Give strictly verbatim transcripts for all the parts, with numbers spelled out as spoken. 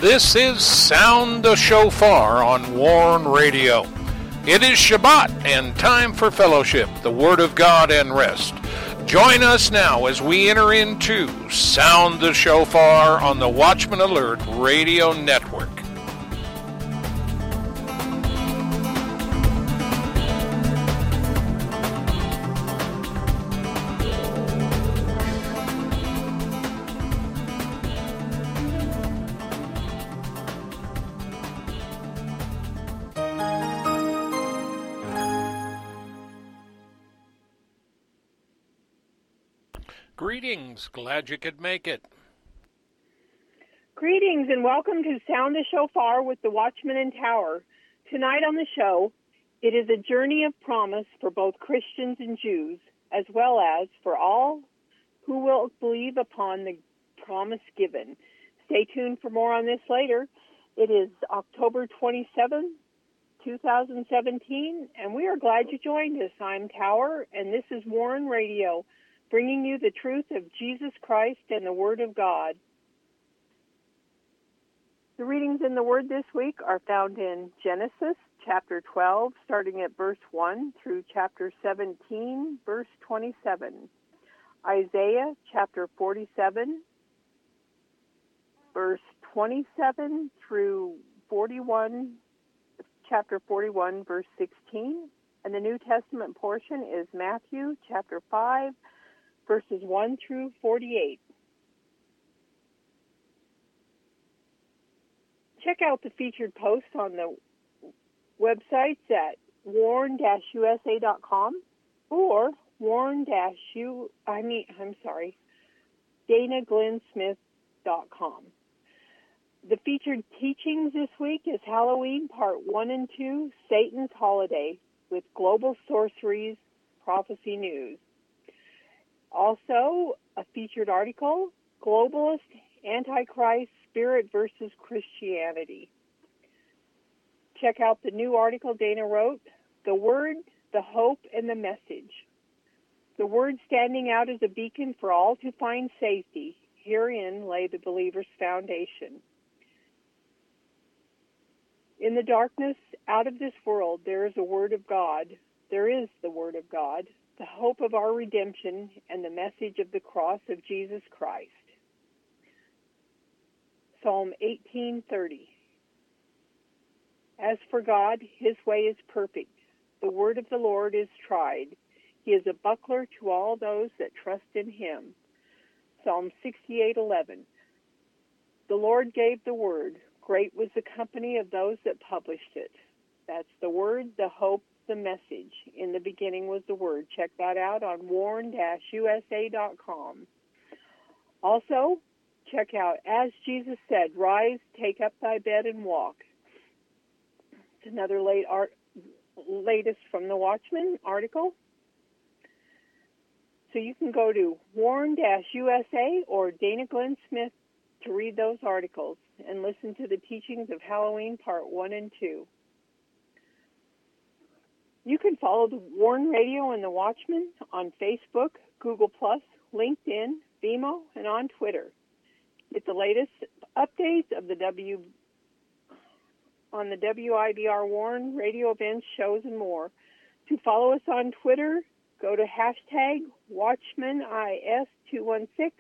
This is Sound the Shofar on Warn Radio. It is Shabbat and time for fellowship, the Word of God, and rest. Join us now as we enter into Sound the Shofar on the Watchman Alert Radio Network. Greetings. Glad you could make it. Greetings and welcome to Sound the Shofar with the Watchman and Tower. Tonight on the show, it is a journey of promise for both Christians and Jews, as well as for all who will believe upon the promise given. Stay tuned for more on this later. It is October twenty-seventh, twenty seventeen, and we are glad you joined us. I'm Tower, and this is Warn Radio, bringing you the truth of Jesus Christ and the Word of God. The readings in the Word this week are found in Genesis chapter twelve, starting at verse one, through chapter seventeen, verse twenty-seven. Isaiah chapter forty-seven, verse twenty-seven through forty-one, chapter forty-one, verse sixteen. And the New Testament portion is Matthew chapter five, verses one through forty-eight. Check out the featured post on the websites at warn dash u s a dot com or warn dash u I mean I'm sorry, dana glenn smith dot com. The featured teachings this week is Halloween Part one and two, Satan's Holiday, with Global Sorceries Prophecy News. Also, a featured article, Globalist Antichrist Spirit versus Christianity. Check out the new article Dana wrote, The Word, the Hope, and the Message. The Word standing out as a beacon for all to find safety. Herein lay the believer's foundation. In the darkness, out of this world, there is a Word of God. There is the Word of God, the hope of our redemption, and the message of the cross of Jesus Christ. Psalm eighteen thirty. As for God, his way is perfect. The word of the Lord is tried. He is a buckler to all those that trust in him. Psalm sixty-eight eleven. The Lord gave the word. Great was the company of those that published it. That's the word, the hope, the message. In the beginning was the Word. Check that out on warn dash u s a dot com. Also, check out As Jesus Said, Rise, Take Up Thy Bed and Walk. It's another late art, latest from the Watchman article. So you can go to warn dash u s a or Dana Glenn Smith to read those articles and listen to the teachings of Halloween Part one and two. You can follow the Warn Radio and the Watchman on Facebook, Google plus, LinkedIn, Vimeo, and on Twitter. Get the latest updates of the W on the W I B R Warn Radio events, shows, and more. To follow us on Twitter, go to hashtag Watchman I S two one six,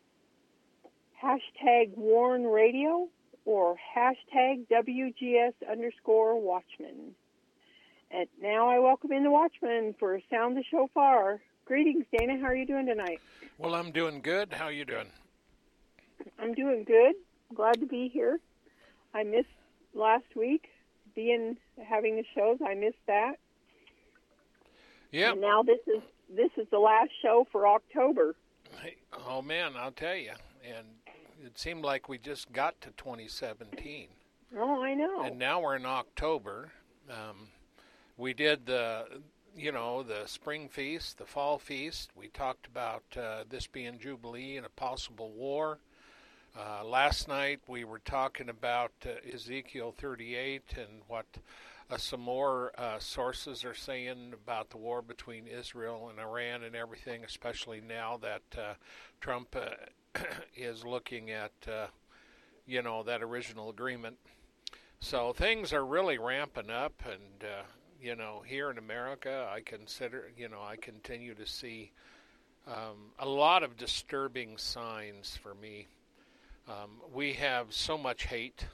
hashtag Warn Radio, or hashtag W G S underscore Watchman. And now I welcome in the Watchman for Sound the Shofar. Greetings, Dana. How are you doing tonight? Well, I'm doing good. How are you doing? I'm doing good. Glad to be here. I missed last week being having the shows. I missed that. Yeah. And now this is this is the last show for October. Hey, oh man, I'll tell you. And it seemed like we just got to twenty seventeen. Oh, I know. And now we're in October. Um, We did the, you know, the spring feast, the fall feast. We talked about uh, this being Jubilee and a possible war. Uh, last night we were talking about uh, Ezekiel thirty-eight and what uh, some more uh, sources are saying about the war between Israel and Iran and everything, especially now that uh, Trump uh, is looking at uh, you know, that original agreement. So things are really ramping up, and uh, you know, here in America, I consider, you know, I continue to see um, a lot of disturbing signs for me. Um, we have so much hate,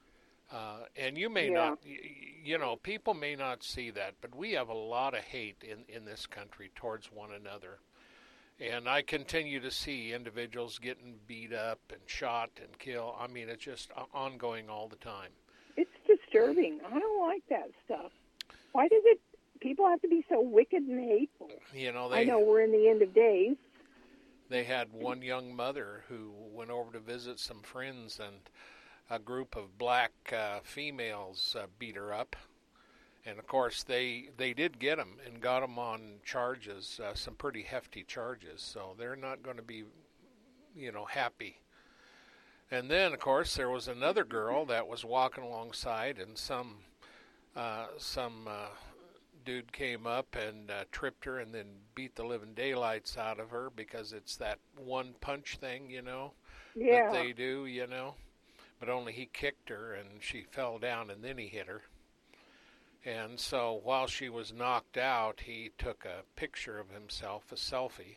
uh, and you may Yeah. not, you know, people may not see that, but we have a lot of hate in, in this country towards one another. And I continue to see individuals getting beat up and shot and killed. I mean, it's just ongoing all the time. It's disturbing. I don't like that stuff. Why does it? People have to be so wicked and hateful. You know, they, I know we're in the end of days. They had one young mother who went over to visit some friends, and a group of black uh, females uh, beat her up. And of course, they they did get them and got them on charges, uh, some pretty hefty charges. So they're not going to be, you know, happy. And then, of course, there was another girl that was walking alongside, and some uh, some uh, dude came up and uh, tripped her, and then beat the living daylights out of her, because it's that one punch thing, you know, Yeah. that they do, you know. But only he kicked her, and she fell down, and then he hit her. And so while she was knocked out, he took a picture of himself, a selfie.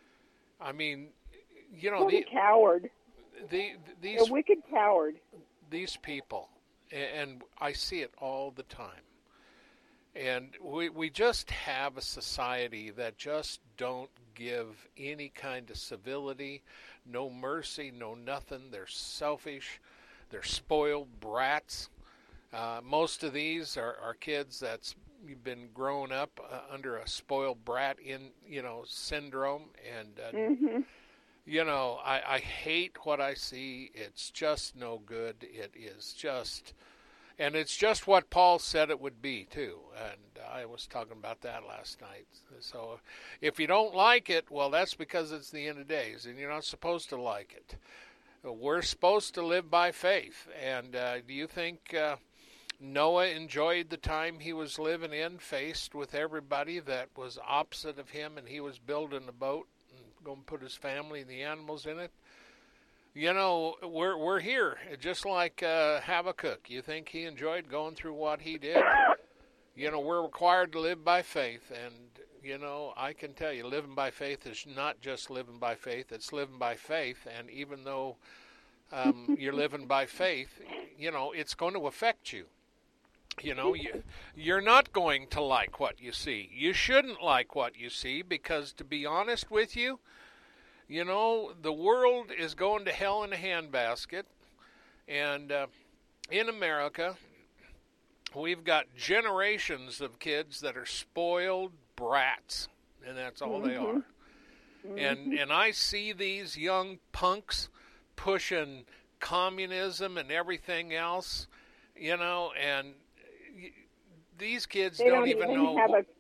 I mean, you know, What the, a coward. the, A these wicked coward. these people, and I see it all the time. And we we just have a society that just don't give any kind of civility, no mercy, no nothing. They're selfish. They're spoiled brats. Uh, most of these are, are kids that's been grown up uh, under a spoiled brat in you know syndrome, and uh, Mm-hmm. you know I, I hate what I see. It's just no good. It is just, and it's just what Paul said it would be too. And I was talking about that last night. So if you don't like it, well, that's because it's the end of days, and you're not supposed to like it. We're supposed to live by faith. And uh, do you think uh, Noah enjoyed the time he was living in, faced with everybody that was opposite of him, and he was building a boat and going to put his family and the animals in it? You know, we're we're here, just like uh, Habakkuk. You think he enjoyed going through what he did? You know, we're required to live by faith, and, you know, I can tell you, living by faith is not just living by faith, it's living by faith, and even though um, you're living by faith, you know, it's going to affect you. You know, you, you're not going to like what you see. You shouldn't like what you see, because, to be honest with you, you know, the world is going to hell in a handbasket, and uh, in America, we've got generations of kids that are spoiled brats, and that's all they are. And and I see these young punks pushing communism and everything else, you know, and these kids They don't, don't even even know. have what-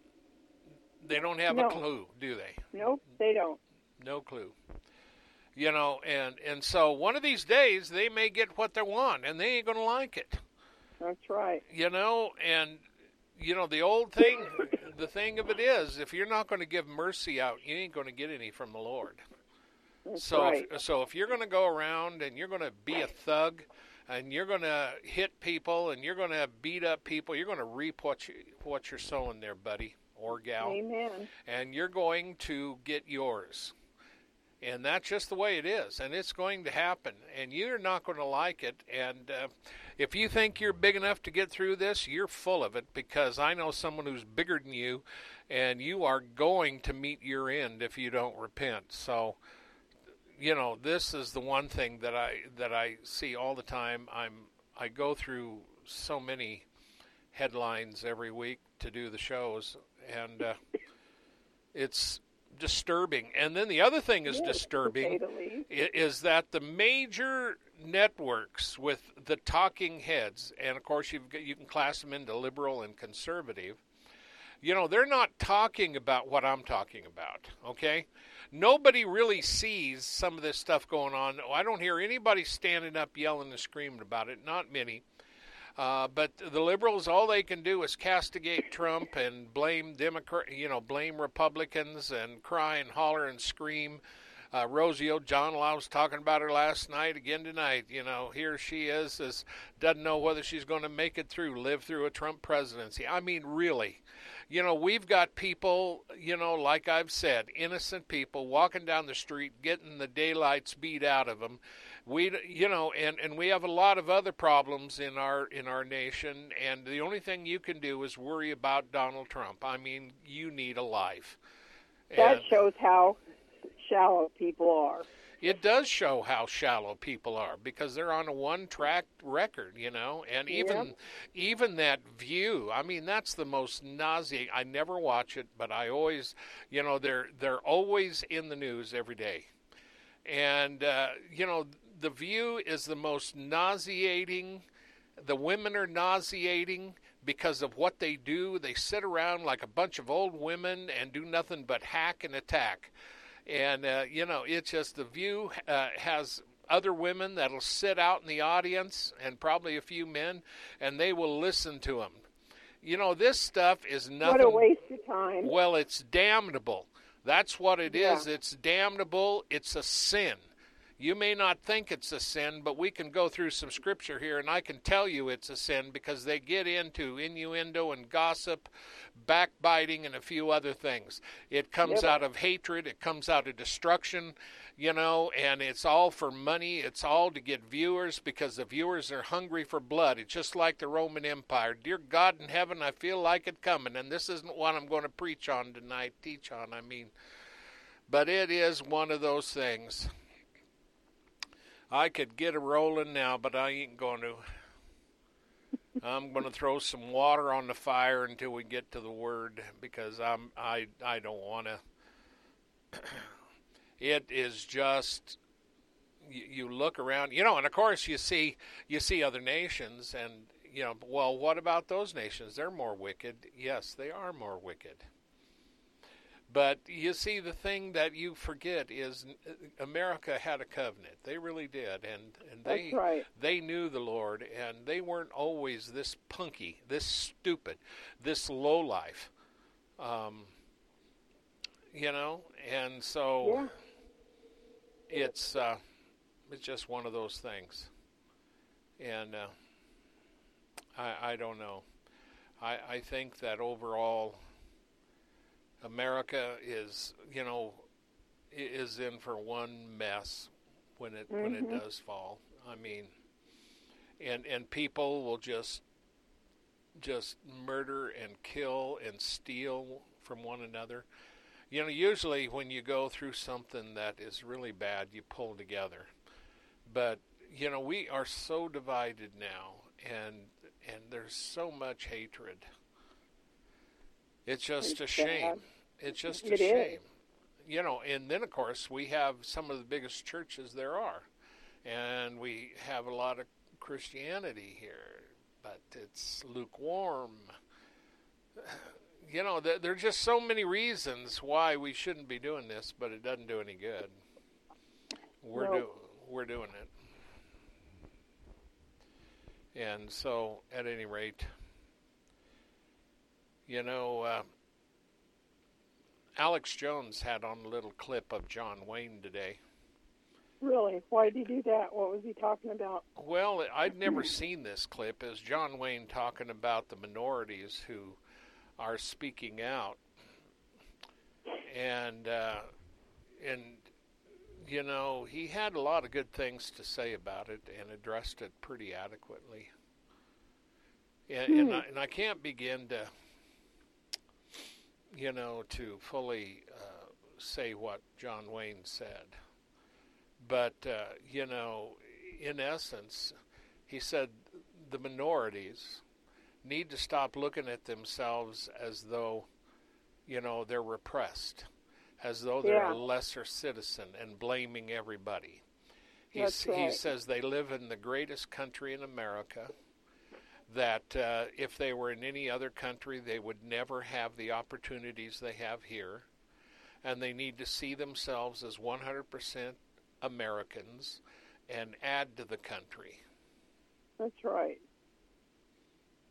a- they don't have No. a clue, do they? Nope, they don't. No clue. You know, and, and so one of these days they may get what they want, and they ain't going to like it. That's right. You know, and, you know, the old thing, the thing of it is, if you're not going to give mercy out, you ain't going to get any from the Lord. That's So, right. if, so if you're going to go around and you're going to be a thug, and you're going to hit people, and you're going to beat up people, you're going to reap what, you, what you're sowing there, buddy or gal. Amen. And you're going to get yours. And that's just the way it is, and it's going to happen, and you're not going to like it. And uh, if you think you're big enough to get through this, you're full of it, because I know someone who's bigger than you, and you are going to meet your end if you don't repent. So, you know, this is the one thing that I that I see all the time. I'm I go through so many headlines every week to do the shows, and uh, it's disturbing. And then the other thing is Yes, to disturbing say the least. i- is that the major networks with the talking heads, and of course you've got, you can class them into liberal and conservative, you know, they're not talking about what I'm talking about, okay? Nobody really sees some of this stuff going on. I don't hear anybody standing up yelling and screaming about it, not many. Uh, but the liberals, all they can do is castigate Trump and blame Democrat, you know, blame Republicans and cry and holler and scream. Uh, Rosie O'Donnell, I was talking about her last night, again tonight. You know, here she is, is doesn't know whether she's going to make it through, live through a Trump presidency. I mean, really. You know, we've got people, you know, like I've said, innocent people walking down the street, getting the daylights beat out of them. We, you know, and, and we have a lot of other problems in our in our nation, and the only thing you can do is worry about Donald Trump. I mean, you need a life. That And shows how shallow people are. it does show how shallow people are because they're on a one-track record, you know, and even Yep. even that View. I mean, that's the most nauseating. I never watch it, but I always, you know, they're they're always in the news every day, and uh, you know, the View is the most nauseating. The women are nauseating because of what they do. They sit around like a bunch of old women and do nothing but hack and attack. And, uh, you know, it's just the View uh, has other women that'll sit out in the audience and probably a few men, and they will listen to them. You know, this stuff is nothing. What a waste of time. Well, it's damnable. That's what it Yeah. is. It's damnable. It's a sin. You may not think it's a sin, but we can go through some scripture here, and I can tell you it's a sin because they get into innuendo and gossip, backbiting, and a few other things. It comes Yep. out of hatred. It comes out of destruction, you know, and it's all for money. It's all to get viewers because the viewers are hungry for blood. It's just like the Roman Empire. Dear God in heaven, I feel like it coming, and this isn't what I'm going to preach on tonight, teach on, I mean. But it is one of those things. I could get it rolling now, but I ain't going to. I'm going to throw some water on the fire until we get to the Word because I'm I I don't want to. It is just you, you look around, you know, and of course you see you see other nations, and you know, well, what about those nations? They're more wicked. Yes, they are more wicked. But you see, the thing that you forget is America had a covenant. They really did, and and they That's right. they knew the Lord, and they weren't always this punky, this stupid, this lowlife, um, you know. And so Yeah. it's uh, it's just one of those things, and uh, I I don't know. I I think that overall, America is, you know, is in for one mess when it mm-hmm. when it does fall. I mean, and and people will just just murder and kill and steal from one another. You know, usually when you go through something that is really bad, you pull together. But you know, we are so divided now, and and there's so much hatred. It's just It's a shame. bad. It's just a It shame. is. You know, and then, of course, we have some of the biggest churches there are. And we have a lot of Christianity here, but it's lukewarm. You know, there, there are just so many reasons why we shouldn't be doing this, but it doesn't do any good. We're, Nope. do, we're doing it. And so, at any rate, you know, uh, Alex Jones had on a little clip of John Wayne today. Really? Why did he do that? What was he talking about? Well, I'd never seen this clip. Is John Wayne talking about the minorities who are speaking out, and uh, and you know, he had a lot of good things to say about it and addressed it pretty adequately. And, Hmm. and, I, and I can't begin to, you know, to fully uh, say what John Wayne said. But, uh, you know, in essence, he said the minorities need to stop looking at themselves as though, you know, they're repressed, as though they're Yeah. a lesser citizen and blaming everybody. That's He's, right. He says they live in the greatest country in America, that uh, if they were in any other country, they would never have the opportunities they have here, and they need to see themselves as one hundred percent Americans and add to the country. That's right.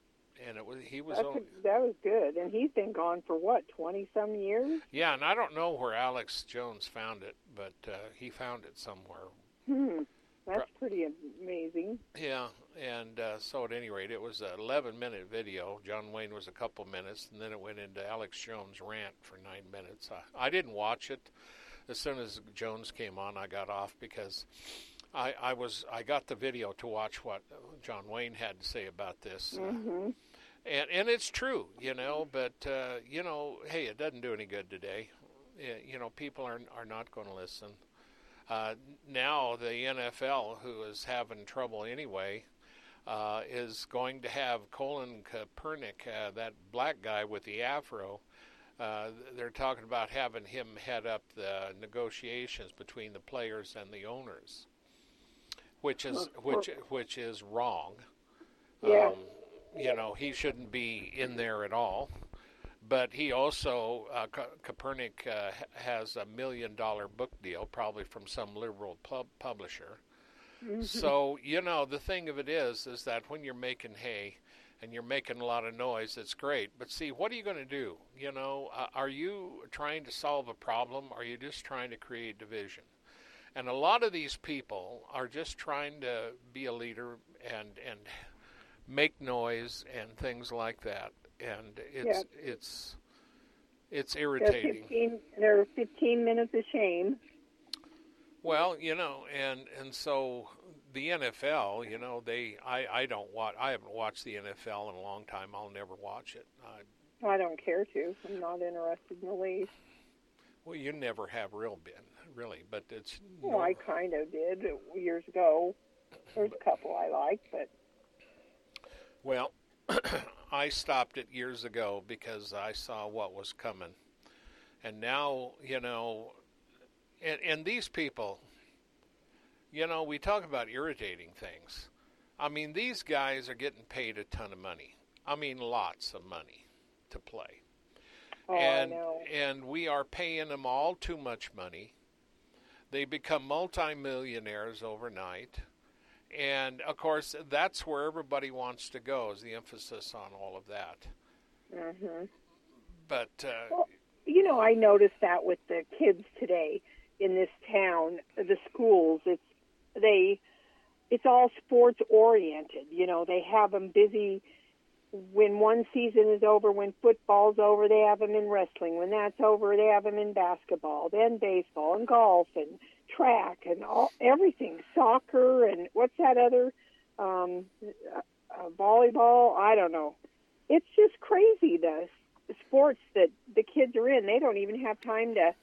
and it was he was That's only, a, that was good. And he's been gone for what, twenty some years? yeah, and I don't know where Alex Jones found it, but uh, he found it somewhere. Hmm. That's pretty amazing. Yeah, and uh, so at any rate, it was an eleven-minute video. John Wayne was a couple minutes, and then it went into Alex Jones' rant for nine minutes. I, I didn't watch it. As soon as Jones came on, I got off because I, I was I got the video to watch what John Wayne had to say about this. Mm-hmm. And and it's true, you know, but, uh, you know, hey, it doesn't do any good today. You know, people are are not going to listen. Uh, now the N F L, who is having trouble anyway, uh, is going to have Colin Kaepernick, uh, that black guy with the afro. Uh, they're talking about having him head up the negotiations between the players and the owners, which is which which is wrong. Yeah. Um, you know, he shouldn't be in there at all. But he also, uh, Ka- Kaepernick uh, has a million dollar book deal, probably from some liberal pub- publisher. Mm-hmm. So, you know, the thing of it is, is that when you're making hay and you're making a lot of noise, it's great. But see, what are you going to do? You know, uh, are you trying to solve a problem? Or are you just trying to create division? And a lot of these people are just trying to be a leader and, and make noise and things like that. And it's Yeah. it's it's They're irritating. fifteen, they're fifteen minutes of shame. Well, you know, and and so the N F L, you know, they I, I don't watch I haven't watched the N F L in a long time. I'll never watch it. I, I don't care to. I'm not interested in the least. well, you never have real been really, but it's Well, I kind of did years ago. There's a couple I like, but well. I stopped it years ago because I saw what was coming. And now, you know, and, and these people, you know, we talk about irritating things. I mean, these guys are getting paid a ton of money. I mean, lots of money to play. oh, and I know. and we are paying them all too much money. They become multimillionaires overnight. And, of course, that's where everybody wants to go, is the emphasis on all of that. Mm-hmm. But, uh, Well, you know, I noticed that with the kids today in this town, the schools, it's they, it's all sports oriented. You know, they have them busy when one season is over. When football's over, they have them in wrestling. When that's over, they have them in basketball, then baseball and golf and track and all everything, soccer and what's that other, um, uh, volleyball? I don't know. It's just crazy, the, the sports that the kids are in. They don't even have time to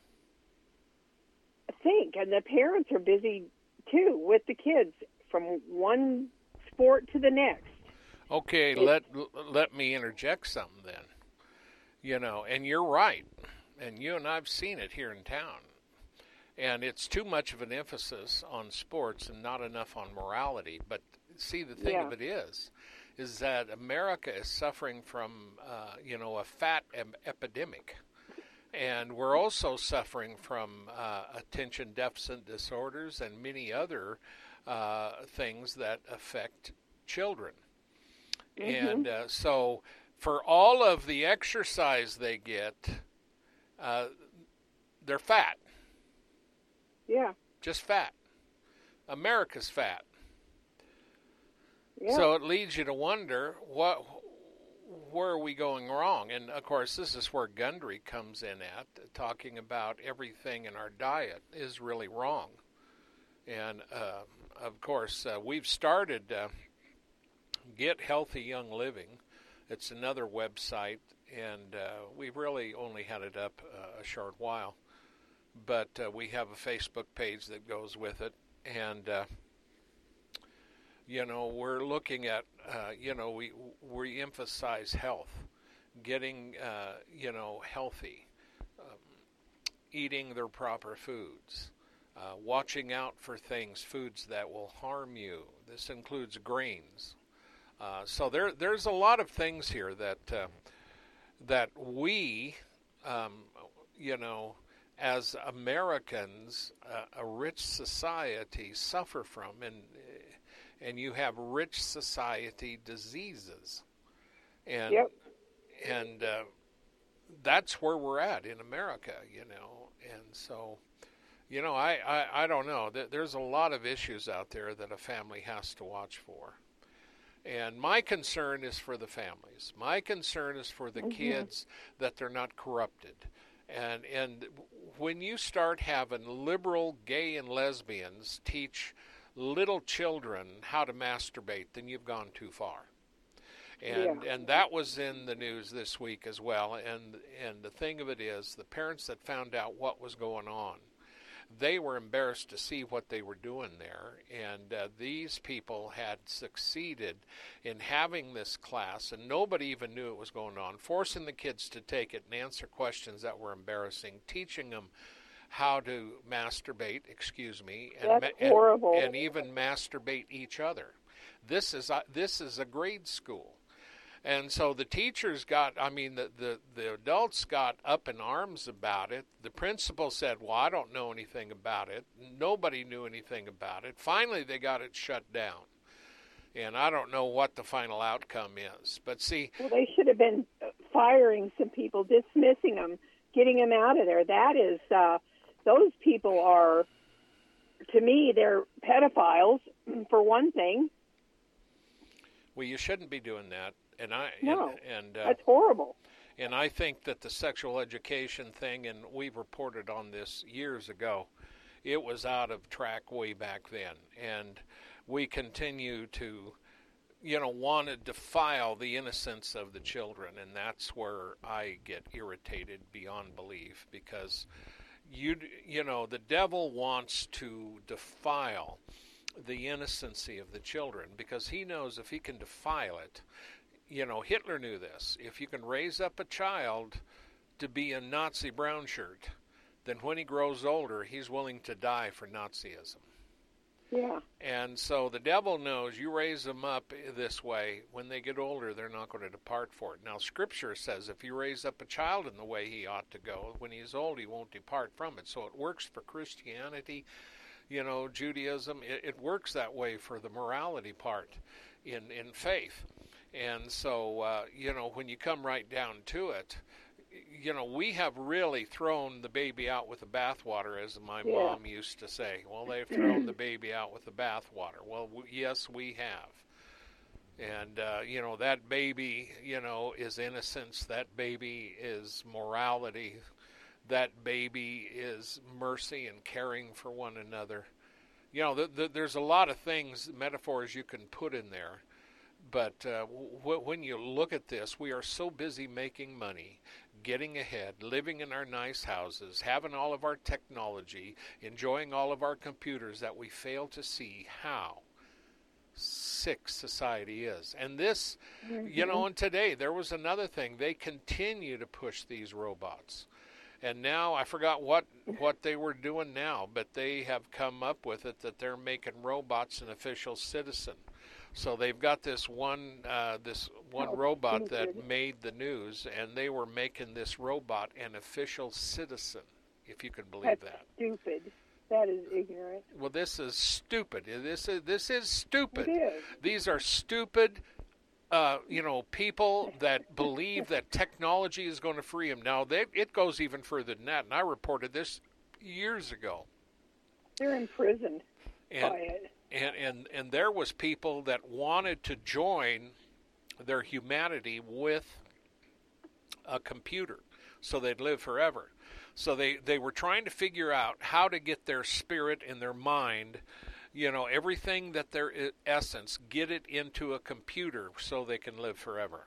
think, and the parents are busy too with the kids from one sport to the next. okay, It, let let me interject something then. You know, and you're right, and you and I've seen it here in town. And it's too much of an emphasis on sports and not enough on morality. But see, the thing yeah. of it is, is that America is suffering from, uh, you know, a fat em- epidemic. And we're also suffering from uh, attention deficit disorders and many other uh, things that affect children. Mm-hmm. And uh, so for all of the exercise they get, uh, they're fat. Yeah. Just fat. America's fat. Yeah. So it leads you to wonder, what, where are we going wrong? And, of course, this is where Gundry comes in at, talking about everything in our diet is really wrong. And, uh, of course, uh, we've started uh, Get Healthy Young Living. It's another website, and uh, we've really only had it up uh, a short while. But uh, we have a Facebook page that goes with it, and uh, you know, we're looking at, uh, you know, we we emphasize health, getting, uh, you know, healthy, um, eating their proper foods, uh, watching out for things, foods that will harm you. This includes grains. Uh, so there there's a lot of things here that uh, that we, um, you know, as Americans, uh, a rich society, suffer from, and and you have rich society diseases. And Yep. and uh, that's where we're at in America, you know. And so, you know, I, I, I don't know. There's a lot of issues out there that a family has to watch for. And my concern is for the families. My concern is for the Mm-hmm. kids, that they're not corrupted. And and when you start having liberal gay and lesbians teach little children how to masturbate, then you've gone too far. And Yeah. and that was in the news this week as well. And and the thing of it is, the parents that found out what was going on, they were embarrassed to see what they were doing there. And uh, these people had succeeded in having this class, and nobody even knew it was going on, forcing the kids to take it and answer questions that were embarrassing, teaching them how to masturbate, excuse me, and That's ma- horrible. and, and even masturbate each other. This is uh, this is a grade school. And so the teachers got, I mean, the, the, the adults got up in arms about it. The principal said, well, I don't know anything about it. Nobody knew anything about it. Finally, they got it shut down. And I don't know what the final outcome is. But see, Well, they should have been firing some people, dismissing them, getting them out of there. That is, uh, those people are, to me, they're pedophiles, for one thing. well, you shouldn't be doing that. And I No, and, and uh, that's horrible. And I think that the sexual education thing, and we've reported on this years ago, it was out of track way back then. And we continue to, you know, want to defile the innocence of the children. And that's where I get irritated beyond belief, because, you, you know, the devil wants to defile the innocency of the children, because he knows if he can defile it, you know, Hitler knew this. If you can raise up a child to be a Nazi brown shirt, then when he grows older, he's willing to die for Nazism. Yeah. And so the devil knows you raise them up this way, when they get older, they're not going to depart for it. Now, Scripture says if you raise up a child in the way he ought to go, when he's old, he won't depart from it. So it works for Christianity, you know, Judaism. It, it works that way for the morality part in, in faith. And so, uh, you know, when you come right down to it, you know, we have really thrown the baby out with the bathwater, as my Yeah. mom used to say. Well, they've thrown the baby out with the bathwater. Well, w- yes, we have. And, uh, you know, that baby, you know, is innocence. That baby is morality. That baby is mercy and caring for one another. You know, the, the, there's a lot of things, metaphors you can put in there. But uh, w- when you look at this, we are so busy making money, getting ahead, living in our nice houses, having all of our technology, enjoying all of our computers, that we fail to see how sick society is. And this, Mm-hmm. you know, and today there was another thing. They continue to push these robots. And now, I forgot what, what they were doing now, but they have come up with it that they're making robots an official citizen. So they've got this one uh, this one Oh, robot that stupid. made the news, and they were making this robot an official citizen, if you can believe That's that. stupid. That is ignorant. Well, this is stupid. This is this is stupid. It is. These are stupid, uh, you know, people that believe that technology is going to free them. Now, they, it goes even further than that, and I reported this years ago. They're imprisoned And by it. and and and there was people that wanted to join their humanity with a computer so they'd live forever. So they they were trying to figure out how to get their spirit and their mind, you know, everything that their essence, get it into a computer so they can live forever.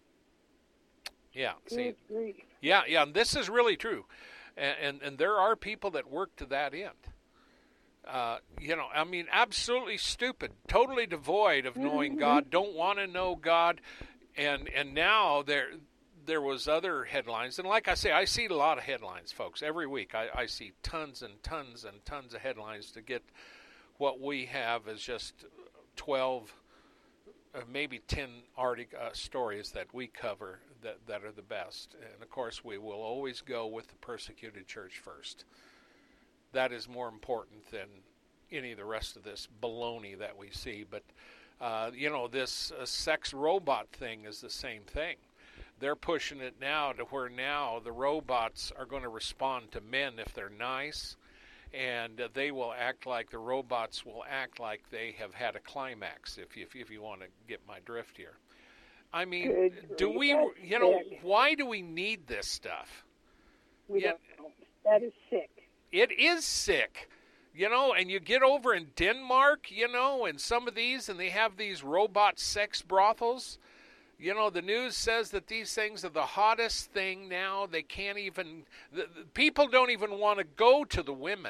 Yeah, see, Good grief. yeah, yeah, and this is really true. And and, and there are people that work to that end. Uh, you know, I mean, absolutely stupid, totally devoid of knowing Mm-hmm. God, don't want to know God, and and now there there was other headlines, and like I say, I see a lot of headlines, folks, every week. I, I see tons and tons and tons of headlines to get what we have as just twelve, uh, maybe ten artic- uh, stories that we cover that, that are the best. And of course, we will always go with the persecuted church first. That is more important than any of the rest of this baloney that we see. But Uh, you know, this uh, sex robot thing is the same thing. They're pushing it now to where now the robots are going to respond to men if they're nice, and uh, they will act like the robots will act like they have had a climax, if you, if, if you want to get my drift here. I mean, Good do grief, we, that's you know, sick. why do we need this stuff? We Yeah. don't know. That is sick. It is sick. You know, and you get over in Denmark, you know, and some of these, and they have these robot sex brothels. You know, the news says that these things are the hottest thing now. They can't even, the, the people don't even want to go to the women.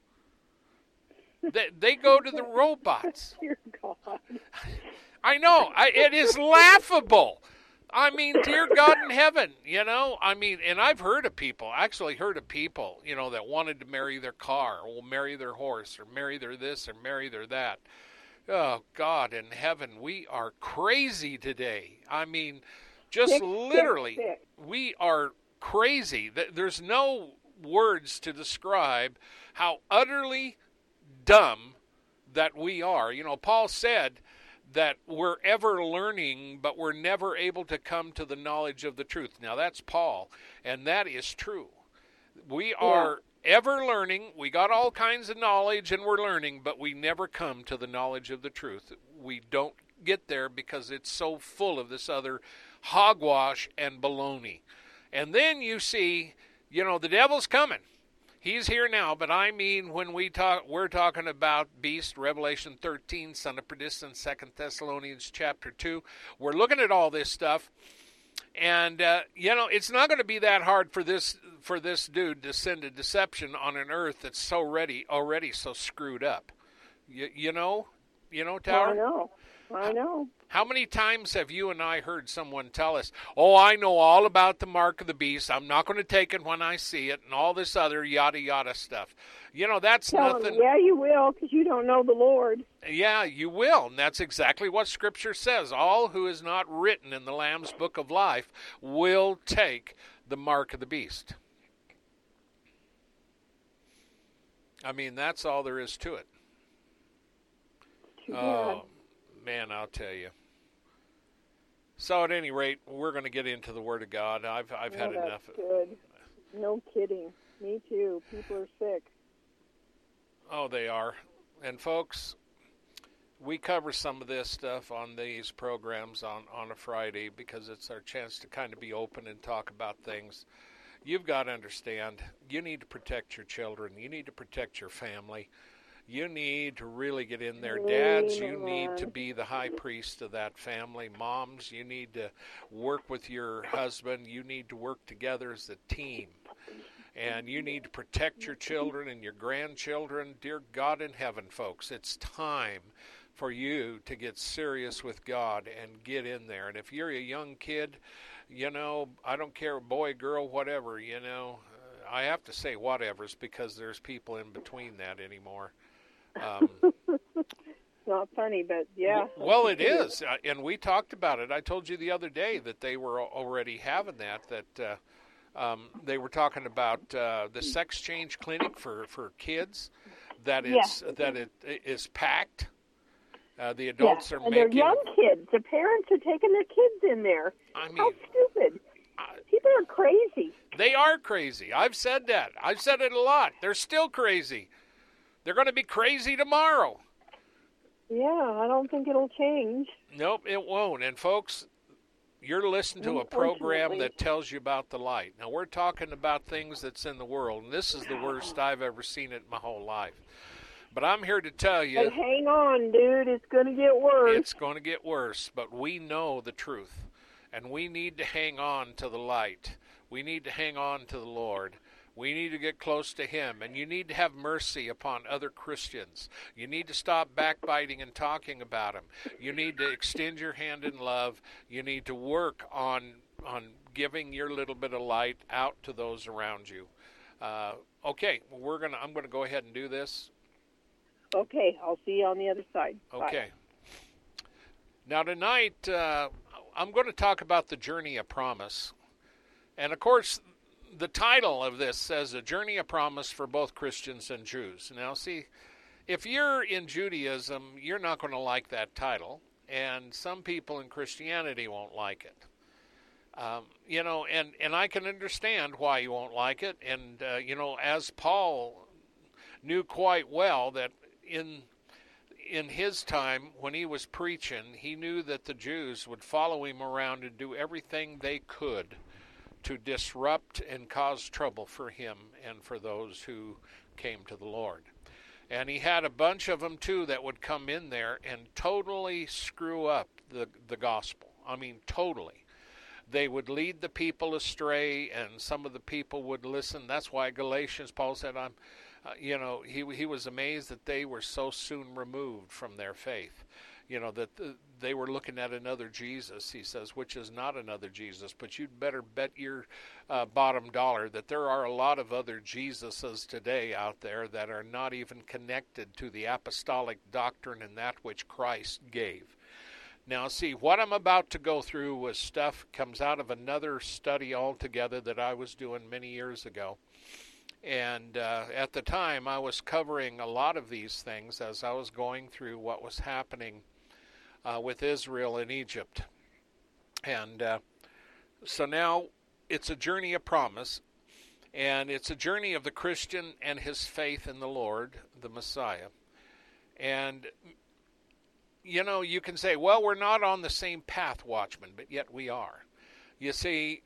They, they go to the robots. Dear God. I know. I, it is laughable. I mean, dear God in heaven, you know, I mean, and I've heard of people, actually heard of people, you know, that wanted to marry their car or marry their horse or marry their this or marry their that. Oh, God in heaven, we are crazy today. I mean, just Sick, literally, sick, sick. we are crazy. There's no words to describe how utterly dumb that we are. You know, Paul said that we're ever learning, but we're never able to come to the knowledge of the truth. Now, that's Paul, and that is true. We are yeah. ever learning. We got all kinds of knowledge, and we're learning, but we never come to the knowledge of the truth. We don't get there because it's so full of this other hogwash and baloney. And then you see, you know, the devil's coming. He's here now, but I mean when we talk, we're talking about beast, Revelation thirteen, son of perdition, Second Thessalonians chapter two. We're looking at all this stuff, and uh, you know it's not going to be that hard for this for this dude to send a deception on an earth that's so ready already so screwed up. You, you know, you know, Tower. I know. I know. How many times have you and I heard someone tell us, oh, I know all about the mark of the beast. I'm not going to take it when I see it and all this other yada, yada stuff. You know, that's Tell nothing. Them, yeah, you will, because you don't know the Lord. Yeah, you will. And that's exactly what Scripture says. All who is not written in the Lamb's book of life will take the mark of the beast. I mean, that's all there is to it. Too bad. Oh, man, I'll tell you. So at any rate, we're going to get into the Word of God. I've I've Oh, had that's enough. Good. No kidding. Me too. People are sick. Oh, they are. And folks, we cover some of this stuff on these programs on, on a Friday because it's our chance to kind of be open and talk about things. You've got to understand, you need to protect your children. You need to protect your family. You need to really get in there. Dads, you need to be the high priest of that family. Moms, you need to work with your husband. You need to work together as a team. And you need to protect your children and your grandchildren. Dear God in heaven, folks, it's time for you to get serious with God and get in there. And if you're a young kid, you know, I don't care, boy, girl, whatever, you know. I have to say whatever's because there's people in between that anymore. Um, Not funny, but yeah. Well, it is, uh, and we talked about it. I told you the other day that they were already having that, that uh, um, they were talking about uh, the sex change clinic for, for kids, that it's Yeah. that it is packed. Uh, the adults yeah. are and making... they're young kids. The parents are taking their kids in there. I mean, how stupid. I, People are crazy. They are crazy. I've said that. I've said it a lot. They're still crazy. They're going to be crazy tomorrow. Yeah, I don't think it'll change. Nope, it won't. And folks, you're listening to a program that tells you about the light. Now, we're talking about things that's in the world, and this is the worst I've ever seen it in my whole life. But I'm here to tell you... But hang on, dude. It's going to get worse. It's going to get worse, but we know the truth. And we need to hang on to the light. We need to hang on to the Lord. We need to get close to Him, and you need to have mercy upon other Christians. You need to stop backbiting and talking about them. You need to extend your hand in love. You need to work on on giving your little bit of light out to those around you. Uh, okay, we're gonna. I'm gonna go ahead and do this. Okay, I'll see you on the other side. Okay. Bye. Now tonight, uh, I'm going to talk about the journey of promise, and of course, the title of this says A Journey of Promise for both Christians and Jews. Now, see, if you're in Judaism, you're not going to like that title. and some people in Christianity won't like it. Um, you know, and, and I can understand why you won't like it. And, uh, you know, as Paul knew quite well that in in his time when he was preaching, he knew that the Jews would follow him around and do everything they could to disrupt and cause trouble for him and for those who came to the Lord. And he had a bunch of them, too, that would come in there and totally screw up the, the gospel. I mean, totally. They would lead the people astray, and some of the people would listen. That's why Galatians, Paul said, I'm, uh, you know, he he was amazed that they were so soon removed from their faith. You know, that the, they were looking at another Jesus, he says, which is not another Jesus. But you'd better bet your uh, bottom dollar that there are a lot of other Jesuses today out there that are not even connected to the apostolic doctrine and that which Christ gave. Now, see, what I'm about to go through was stuff comes out of another study altogether that I was doing many years ago. And uh, at the time, I was covering a lot of these things as I was going through what was happening uh, with Israel and Egypt. And uh, so now it's a journey of promise, and it's a journey of the Christian and his faith in the Lord, the Messiah. And you know, you can say, well, we're not on the same path, Watchman, but yet we are. You see,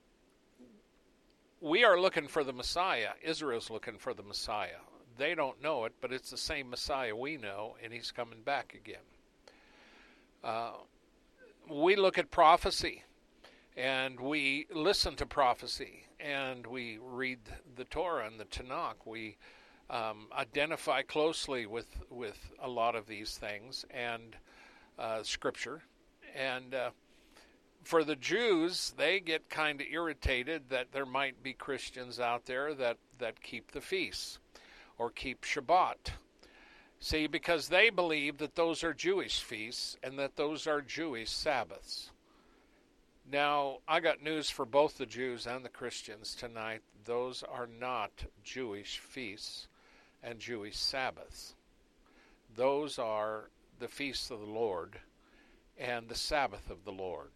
we are looking for the Messiah. Israel's looking for the Messiah. They don't know it, but it's the same Messiah we know, and he's coming back again. Uh, we look at prophecy, and we listen to prophecy, and we read the Torah and the Tanakh. We Um, identify closely with, with a lot of these things and uh, Scripture. And uh, for the Jews, they get kind of irritated that there might be Christians out there that, that keep the feasts or keep Shabbat. See, because they believe that those are Jewish feasts and that those are Jewish Sabbaths. Now, I got news for both the Jews and the Christians tonight. Those are not Jewish feasts and Jewish Sabbaths. Those are the feasts of the Lord and the Sabbath of the Lord.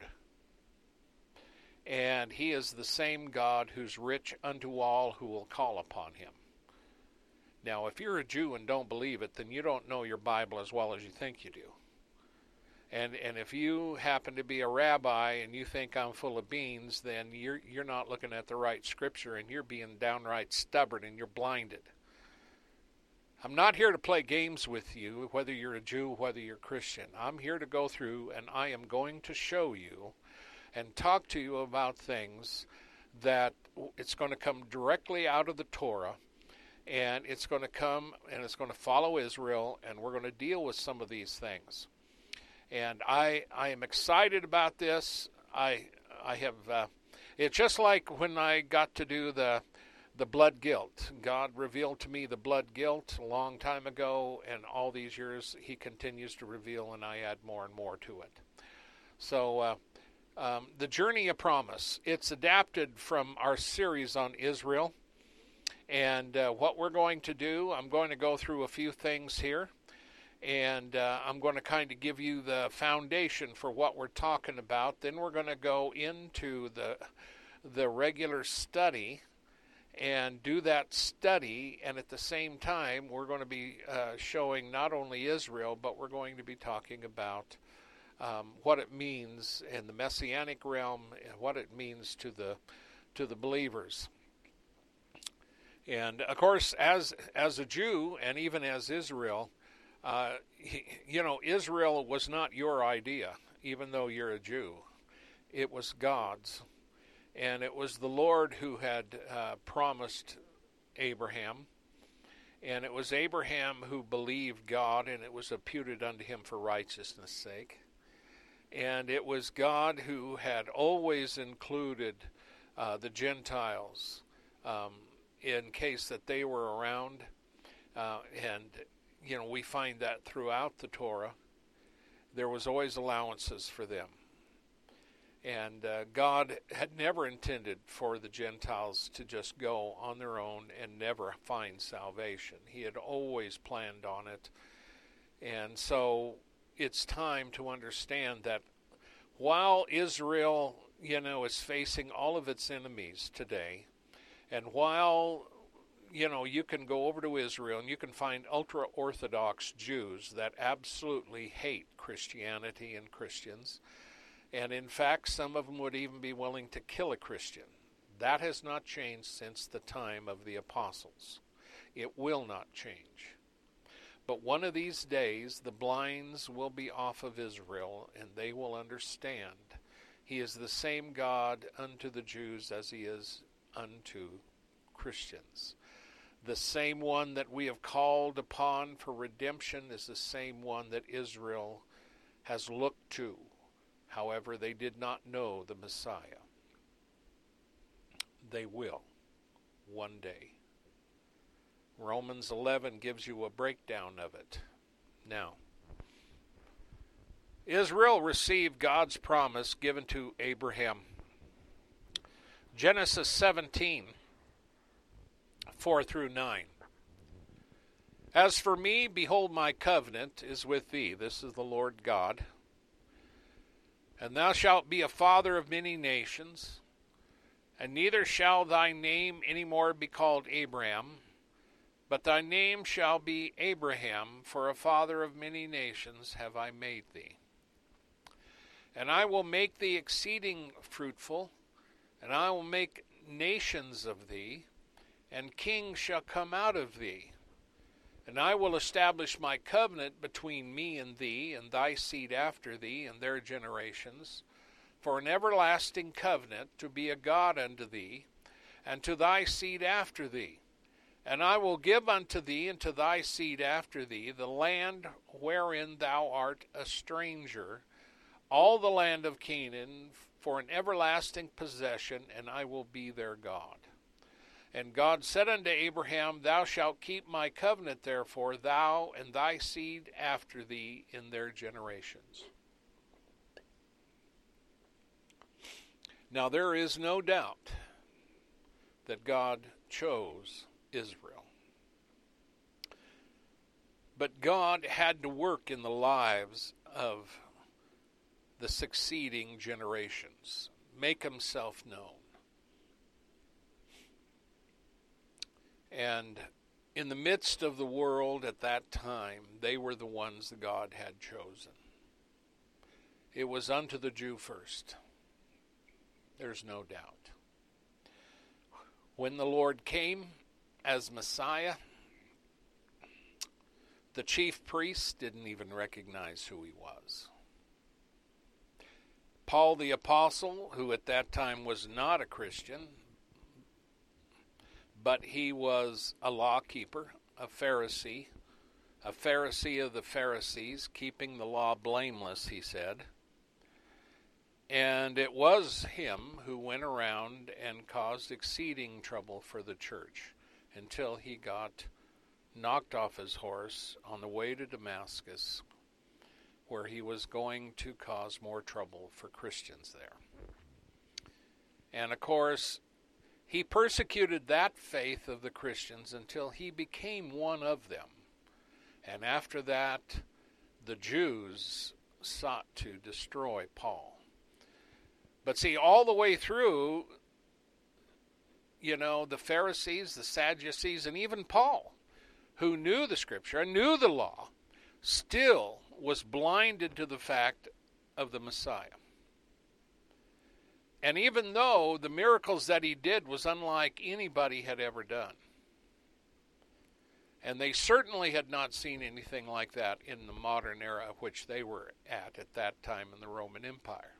And he is the same God who's rich unto all who will call upon him. Now, if you're a Jew and don't believe it, then you don't know your Bible as well as you think you do. And and if you happen to be a rabbi and you think I'm full of beans, then you're you're not looking at the right Scripture, and you're being downright stubborn and you're blinded. I'm not here to play games with you, whether you're a Jew, whether you're Christian. I'm here to go through, and I am going to show you and talk to you about things that it's going to come directly out of the Torah, and it's going to come and it's going to follow Israel, and we're going to deal with some of these things. And I I am excited about this. I I have uh, it's just like when I got to do the the blood guilt. God revealed to me the blood guilt a long time ago, and all these years he continues to reveal, and I add more and more to it. So uh, um, the journey of promise, it's adapted from our series on Israel. And uh, what we're going to do, I'm going to go through a few things here. And uh, I'm going to kind of give you the foundation for what we're talking about. Then we're going to go into the the regular study and do that study. And at the same time, we're going to be uh, showing not only Israel, but we're going to be talking about um, what it means in the Messianic realm and what it means to the to the believers. And of course, as as a Jew and even as Israel, Uh, he, you know, Israel was not your idea, even though you're a Jew. It was God's. And it was the Lord who had uh, promised Abraham. And it was Abraham who believed God, and it was imputed unto him for righteousness' sake. And it was God who had always included uh, the Gentiles um, in case that they were around. Uh, and You know, we find that throughout the Torah. There was always allowances for them. And uh, God had never intended for the Gentiles to just go on their own and never find salvation. He had always planned on it. And so it's time to understand that while Israel, you know, is facing all of its enemies today, and while, you know, you can go over to Israel and you can find ultra-Orthodox Jews that absolutely hate Christianity and Christians, and in fact, some of them would even be willing to kill a Christian. That has not changed since the time of the apostles. It will not change. But one of these days, the blinds will be off of Israel, and they will understand He is the same God unto the Jews as He is unto Christians. The same one that we have called upon for redemption is the same one that Israel has looked to. However, they did not know the Messiah. They will one day. Romans eleven gives you a breakdown of it. Now, Israel received God's promise given to Abraham. Genesis seventeen, four through nine. As for me, behold, my covenant is with thee. This is the Lord God. And thou shalt be a father of many nations, and neither shall thy name any more be called Abram, but thy name shall be Abraham, for a father of many nations have I made thee. And I will make thee exceeding fruitful, and I will make nations of thee, and kings shall come out of thee. And I will establish my covenant between me and thee, and thy seed after thee, and their generations, for an everlasting covenant, to be a God unto thee, and to thy seed after thee. And I will give unto thee and to thy seed after thee the land wherein thou art a stranger, all the land of Canaan, for an everlasting possession, and I will be their God. And God said unto Abraham, Thou shalt keep my covenant, therefore, thou and thy seed after thee in their generations. Now there is no doubt that God chose Israel. But God had to work in the lives of the succeeding generations, make Himself known. And in the midst of the world at that time, they were the ones that God had chosen. It was unto the Jew first. There's no doubt. When the Lord came as Messiah, the chief priests didn't even recognize who He was. Paul the Apostle, who at that time was not a Christian, but he was a law keeper, a Pharisee, a Pharisee of the Pharisees, keeping the law blameless, he said. And it was him who went around and caused exceeding trouble for the church until he got knocked off his horse on the way to Damascus, where he was going to cause more trouble for Christians there. And of course, he persecuted that faith of the Christians until he became one of them. And after that, the Jews sought to destroy Paul. But see, all the way through, you know, the Pharisees, the Sadducees, and even Paul, who knew the Scripture and knew the law, still was blinded to the fact of the Messiah. And even though the miracles that he did was unlike anybody had ever done, and they certainly had not seen anything like that in the modern era which they were at at that time in the Roman Empire.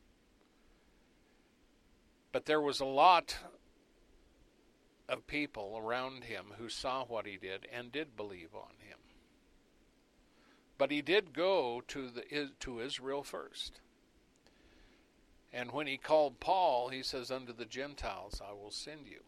But there was a lot of people around him who saw what he did and did believe on him. But he did go to the to Israel first. And when he called Paul, he says, unto the Gentiles I will send you.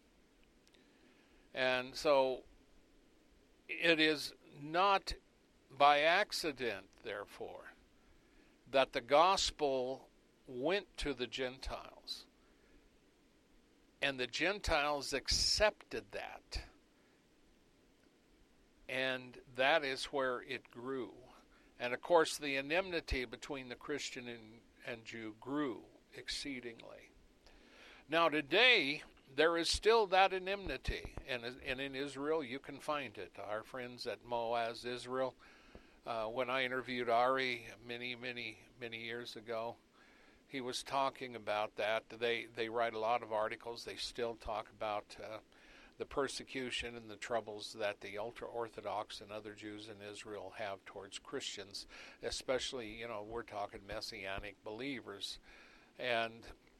And so it is not by accident, therefore, that the gospel went to the Gentiles. And the Gentiles accepted that. And that is where it grew. And of course, the enmity between the Christian and, and Jew grew exceedingly. Now today, there is still that enmity, and, and in Israel you can find it. Our friends at Moaz, Israel, uh, when I interviewed Ari many, many, many years ago, he was talking about that. They they write a lot of articles. They still talk about uh, the persecution and the troubles that the ultra-Orthodox and other Jews in Israel have towards Christians, especially, you know, we're talking Messianic believers. And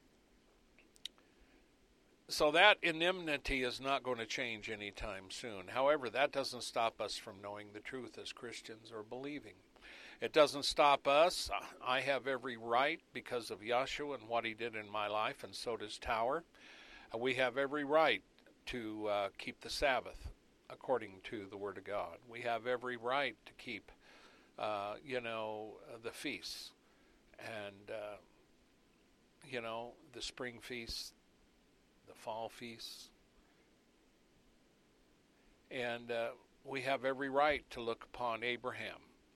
so that enmity is not going to change anytime soon. However, that doesn't stop us from knowing the truth as Christians or believing. It doesn't stop us. I have every right because of Yahshua and what he did in my life, and so does Tower. We have every right to uh, keep the Sabbath according to the Word of God. We have every right to keep, uh, you know, the feasts and, uh, you know, the spring feasts, the fall feasts. And uh, we have every right to look upon Abraham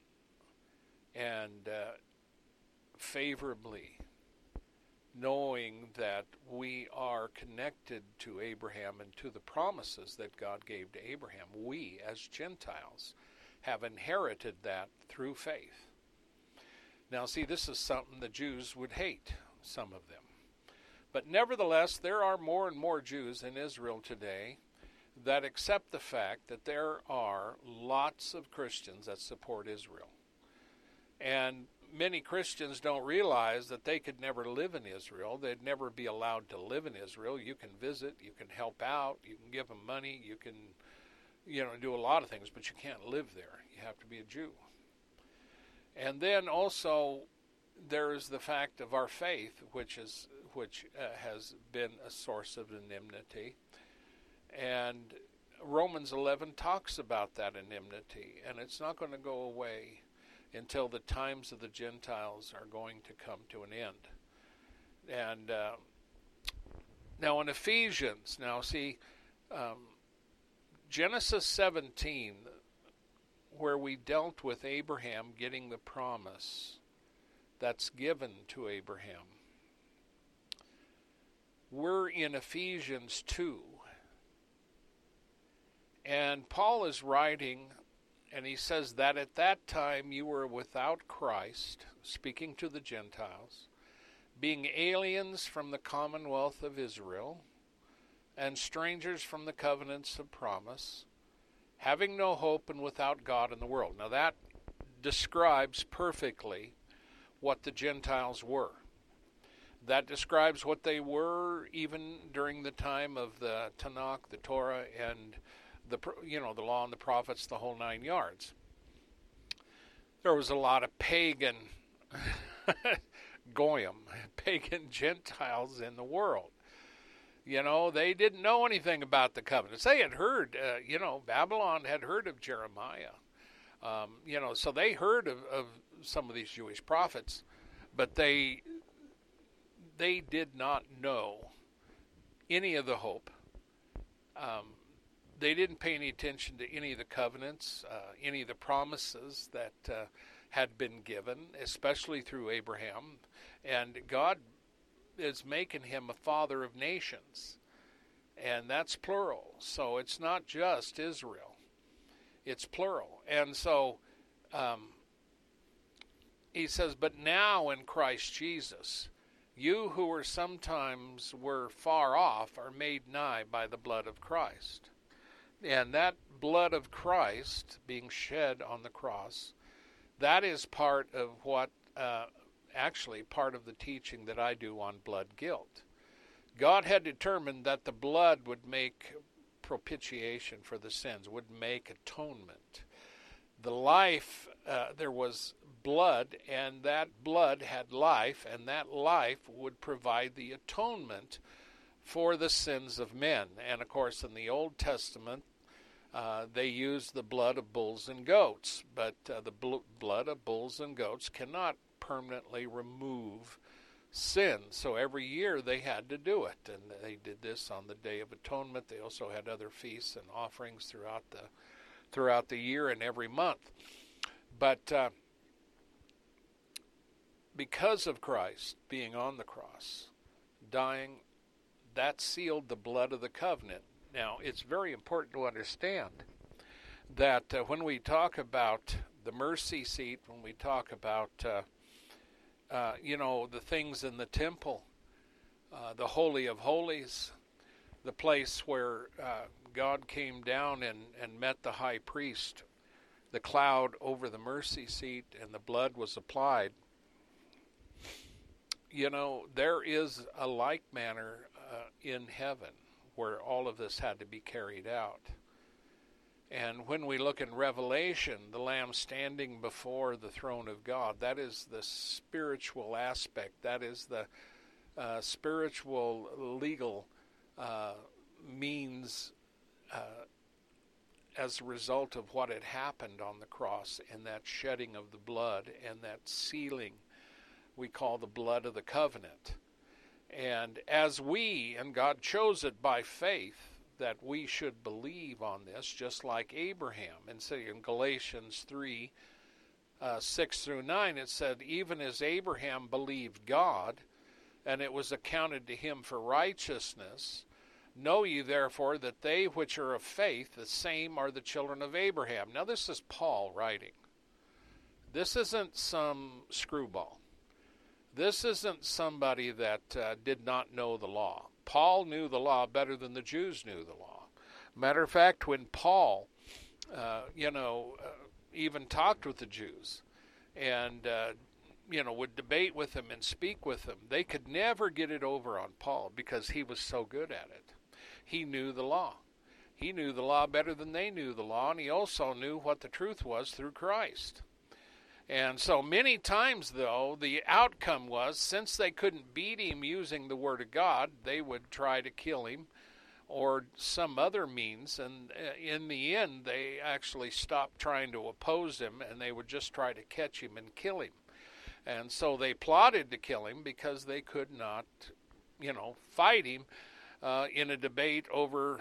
and uh, favorably, knowing that we are connected to Abraham and to the promises that God gave to Abraham. We, as Gentiles, have inherited that through faith. Now, see, this is something the Jews would hate, some of them. But nevertheless, there are more and more Jews in Israel today that accept the fact that there are lots of Christians that support Israel. And many Christians don't realize that they could never live in Israel. They'd never be allowed to live in Israel. You can visit, you can help out, you can give them money, you can, you know, do a lot of things, but you can't live there. You have to be a Jew. And then also there is the fact of our faith, which is which uh, has been a source of enmity. And Romans eleven talks about that enmity, and it's not going to go away until the times of the Gentiles are going to come to an end. And uh, now in Ephesians, now see, um, Genesis seventeen, where we dealt with Abraham getting the promise that's given to Abraham, we're in Ephesians two. And Paul is writing, and he says that at that time you were without Christ, speaking to the Gentiles, being aliens from the commonwealth of Israel, and strangers from the covenants of promise, having no hope and without God in the world. Now that describes perfectly what the Gentiles were. That describes what they were even during the time of the Tanakh, the Torah, and the you know the law and the prophets, the whole nine yards. There was a lot of pagan goyim, pagan Gentiles in the world. You know, they didn't know anything about the covenants. They had heard, uh, you know, Babylon had heard of Jeremiah. Um, you know, so they heard of, of some of these Jewish prophets, but they they did not know any of the hope. Um, they didn't pay any attention to any of the covenants, uh, any of the promises that uh, had been given, especially through Abraham. And God is making him a father of nations, and that's plural. So it's not just Israel. It's plural. And so um, he says, but now in Christ Jesus, you who were sometimes were far off are made nigh by the blood of Christ. And that blood of Christ being shed on the cross, that is part of what, uh, actually part of the teaching that I do on blood guilt. God had determined that the blood would make propitiation for the sins, would make atonement. The life, uh, there was blood, and that blood had life, and that life would provide the atonement for the sins of men. And of course, in the Old Testament, uh, they used the blood of bulls and goats, but uh, the bl- blood of bulls and goats cannot permanently remove sin. So every year they had to do it, and they did this on the Day of Atonement. They also had other feasts and offerings throughout the throughout the year and every month. But uh, because of Christ being on the cross, dying, that sealed the blood of the covenant. Now, it's very important to understand that uh, when we talk about the mercy seat, when we talk about, uh, uh, you know, the things in the temple, uh, the Holy of Holies, the place where uh, God came down and, and met the high priest, the cloud over the mercy seat, and the blood was applied. You know, there is a like manner uh, in heaven where all of this had to be carried out. And when we look in Revelation, the Lamb standing before the throne of God, that is the spiritual aspect. That is the uh, spiritual legal uh, means uh, as a result of what had happened on the cross and that shedding of the blood and that sealing we call the blood of the covenant. And as we, and God chose it by faith, that we should believe on this, just like Abraham. And so in Galatians three, uh, six through nine, it said, even as Abraham believed God, and it was accounted to him for righteousness, know ye therefore that they which are of faith, the same are the children of Abraham. Now this is Paul writing. This isn't some screwball. This isn't somebody that uh, did not know the law. Paul knew the law better than the Jews knew the law. Matter of fact, when Paul, uh, you know, uh, even talked with the Jews and, uh, you know, would debate with them and speak with them, they could never get it over on Paul because he was so good at it. He knew the law. He knew the law better than they knew the law, and he also knew what the truth was through Christ. And so many times, though, the outcome was, since they couldn't beat him using the Word of God, they would try to kill him or some other means. And in the end, they actually stopped trying to oppose him, and they would just try to catch him and kill him. And so they plotted to kill him because they could not, you know, fight him uh, in a debate over,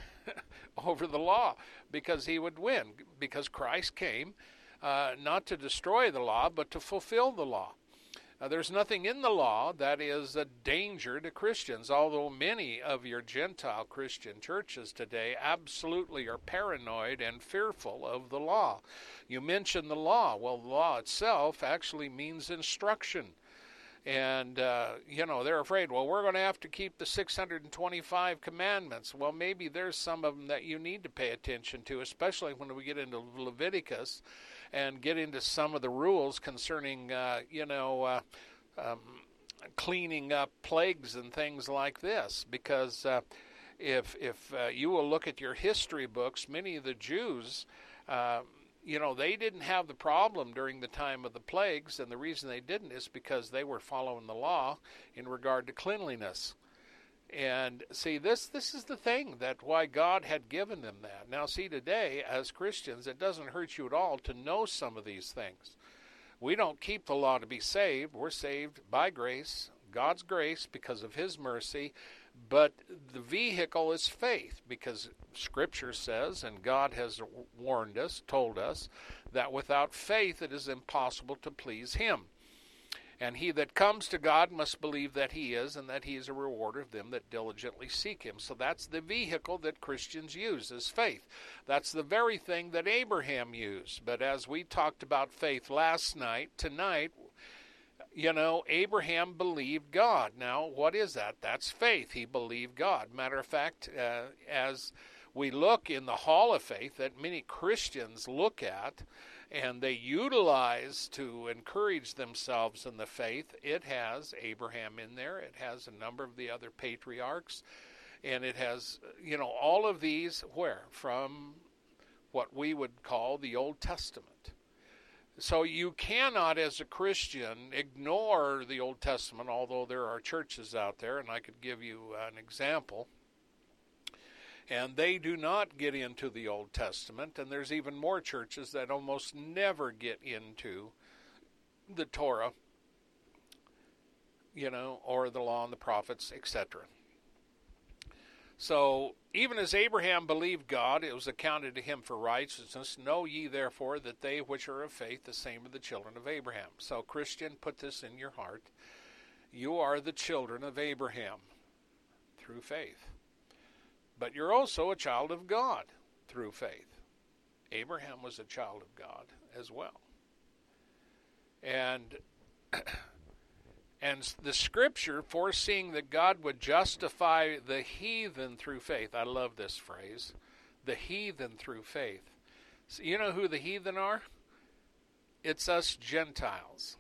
over the law, because he would win, because Christ came Uh, not to destroy the law, but to fulfill the law. Uh, there's nothing in the law that is a danger to Christians, although many of your Gentile Christian churches today absolutely are paranoid and fearful of the law. You mention the law. Well, the law itself actually means instruction. And, uh, you know, they're afraid, well, we're going to have to keep the six hundred twenty-five commandments. Well, maybe there's some of them that you need to pay attention to, especially when we get into Leviticus and get into some of the rules concerning, uh, you know, uh, um, cleaning up plagues and things like this. Because uh, if, if uh, you will look at your history books, many of the Jews, uh, you know, they didn't have the problem during the time of the plagues, and the reason they didn't is because they were following the law in regard to cleanliness. And see, this this is the thing, that why God had given them that. Now, see, today, as Christians, it doesn't hurt you at all to know some of these things. We don't keep the law to be saved. We're saved by grace, God's grace, because of His mercy. But the vehicle is faith, because Scripture says, and God has warned us, told us, that without faith it is impossible to please Him. And he that comes to God must believe that He is, and that He is a rewarder of them that diligently seek Him. So that's the vehicle that Christians use, is faith. That's the very thing that Abraham used. But as we talked about faith last night, tonight, you know, Abraham believed God. Now, what is that? That's faith. He believed God. Matter of fact, uh, as we look in the Hall of Faith that many Christians look at and they utilize to encourage themselves in the faith, it has Abraham in there. It has a number of the other patriarchs. And it has, you know, all of these, where? From what we would call the Old Testament. So you cannot, as a Christian, ignore the Old Testament, although there are churches out there, and I could give you an example, and they do not get into the Old Testament, and there's even more churches that almost never get into the Torah, you know, or the law and the prophets, et cetera. So, even as Abraham believed God, it was accounted to him for righteousness. Know ye therefore that they which are of faith, the same are the children of Abraham. So, Christian, put this in your heart. You are the children of Abraham through faith. But you're also a child of God through faith. Abraham was a child of God as well. And and the scripture foreseeing that God would justify the heathen through faith. I love this phrase. The heathen through faith. So you know who the heathen are? It's us Gentiles.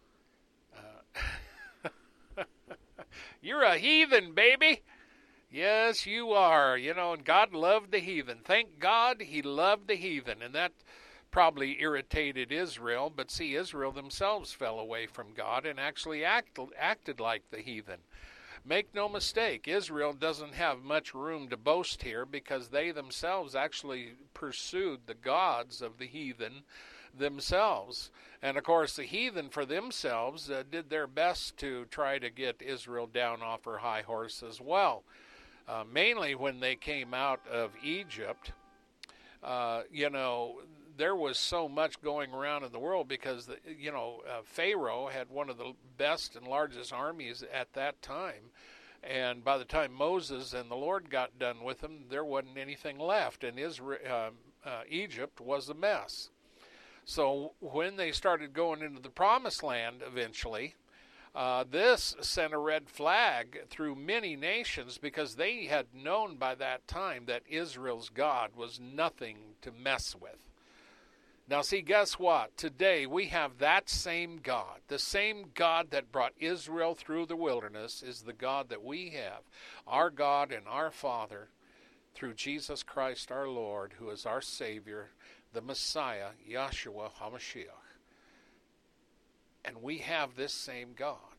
Uh, you're a heathen, baby. Yes, you are. You know, and God loved the heathen. Thank God he loved the heathen. And that probably irritated Israel. But see, Israel themselves fell away from God and actually act, acted like the heathen. Make no mistake, Israel doesn't have much room to boast here because they themselves actually pursued the gods of the heathen themselves. And of course, the heathen for themselves uh, did their best to try to get Israel down off her high horse as well. Uh, mainly when they came out of Egypt, uh, you know, there was so much going around in the world because, the, you know, uh, Pharaoh had one of the best and largest armies at that time. And by the time Moses and the Lord got done with them, there wasn't anything left. And Israel, uh, uh, Egypt was a mess. So when they started going into the promised land eventually, Uh, this sent a red flag through many nations because they had known by that time that Israel's God was nothing to mess with. Now see, guess what? Today we have that same God. The same God that brought Israel through the wilderness is the God that we have. Our God and our Father through Jesus Christ our Lord, who is our Savior, the Messiah, Yahshua HaMashiach. And we have this same God.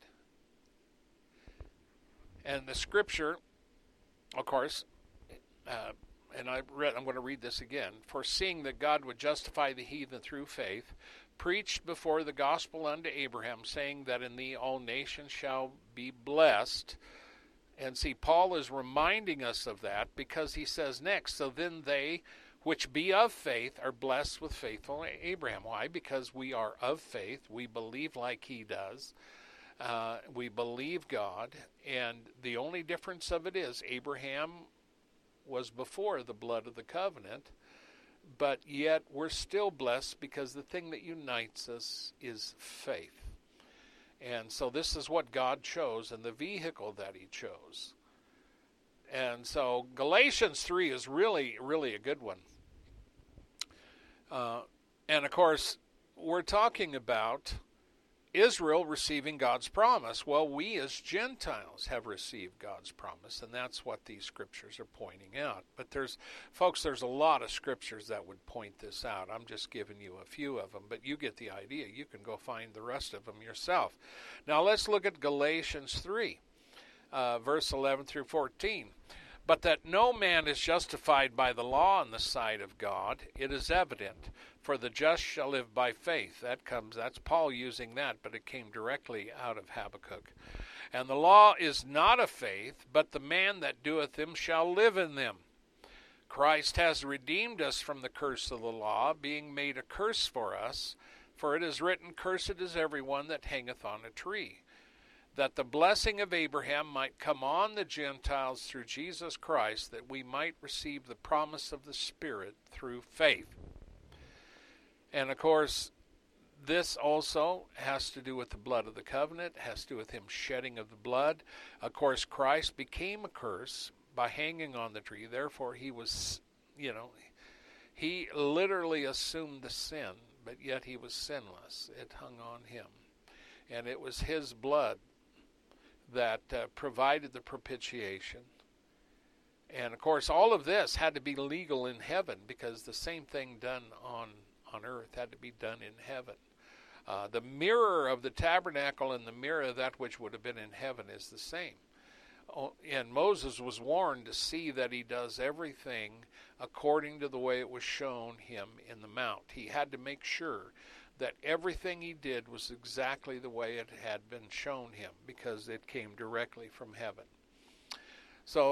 And the scripture, of course, uh, and I read, I'm going to read this again. Foreseeing that God would justify the heathen through faith, preached before the gospel unto Abraham, saying that in thee all nations shall be blessed. And see, Paul is reminding us of that because he says next, so then they which be of faith are blessed with faithful Abraham. Why? Because we are of faith. We believe like he does. Uh, we believe God. And the only difference of it is Abraham was before the blood of the covenant. But yet we're still blessed because the thing that unites us is faith. And so this is what God chose and the vehicle that he chose. And so Galatians three is really, really a good one. Uh, and of course, we're talking about Israel receiving God's promise. Well, we as Gentiles have received God's promise, and that's what these scriptures are pointing out. But there's, folks, there's a lot of scriptures that would point this out. I'm just giving you a few of them, but you get the idea. You can go find the rest of them yourself. Now let's look at Galatians three, uh, verse eleven through fourteen. But that no man is justified by the law in the sight of God, it is evident. For the just shall live by faith. That comes, that's Paul using that, but it came directly out of Habakkuk. And the law is not of faith, but the man that doeth them shall live in them. Christ has redeemed us from the curse of the law, being made a curse for us. For it is written, Cursed is every one that hangeth on a tree, that the blessing of Abraham might come on the Gentiles through Jesus Christ, that we might receive the promise of the Spirit through faith. And of course, this also has to do with the blood of the covenant, has to do with him shedding of the blood. Of course, Christ became a curse by hanging on the tree. Therefore, he was, you know, he literally assumed the sin, but yet he was sinless. It hung on him. And it was his blood that uh, provided the propitiation. And of course, all of this had to be legal in heaven because the same thing done on on earth had to be done in heaven. Uh, the mirror of the tabernacle and the mirror of that which would have been in heaven is the same. Oh, and Moses was warned to see that he does everything according to the way it was shown him in the mount. He had to make sure that everything he did was exactly the way it had been shown him because it came directly from heaven. So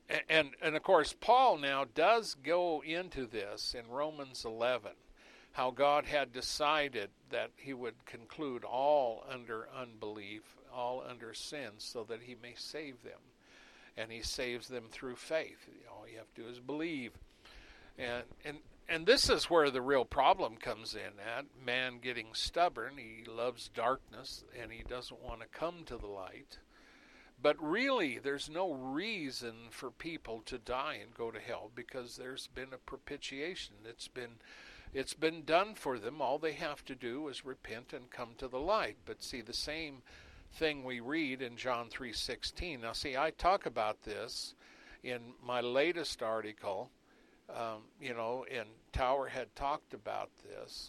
And, and of course, Paul now does go into this in Romans eleven, how God had decided that he would conclude all under unbelief, all under sin, so that he may save them. And he saves them through faith. All you have to do is believe. And and and this is where the real problem comes in at man getting stubborn. He loves darkness, and he doesn't want to come to the light. But really, there's no reason for people to die and go to hell, because there's been a propitiation. It's been, it's been done for them. All they have to do is repent and come to the light. But see, the same thing we read in John three sixteen. Now, see, I talk about this in my latest article. Um, you know, and Tower had talked about this.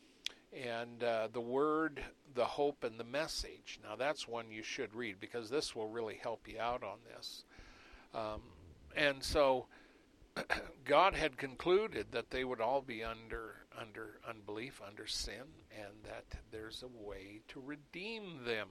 And uh, the Word, the Hope, and the Message. Now, that's one you should read, because this will really help you out on this. Um, and so, God had concluded that they would all be under under unbelief, under sin, and that there's a way to redeem them.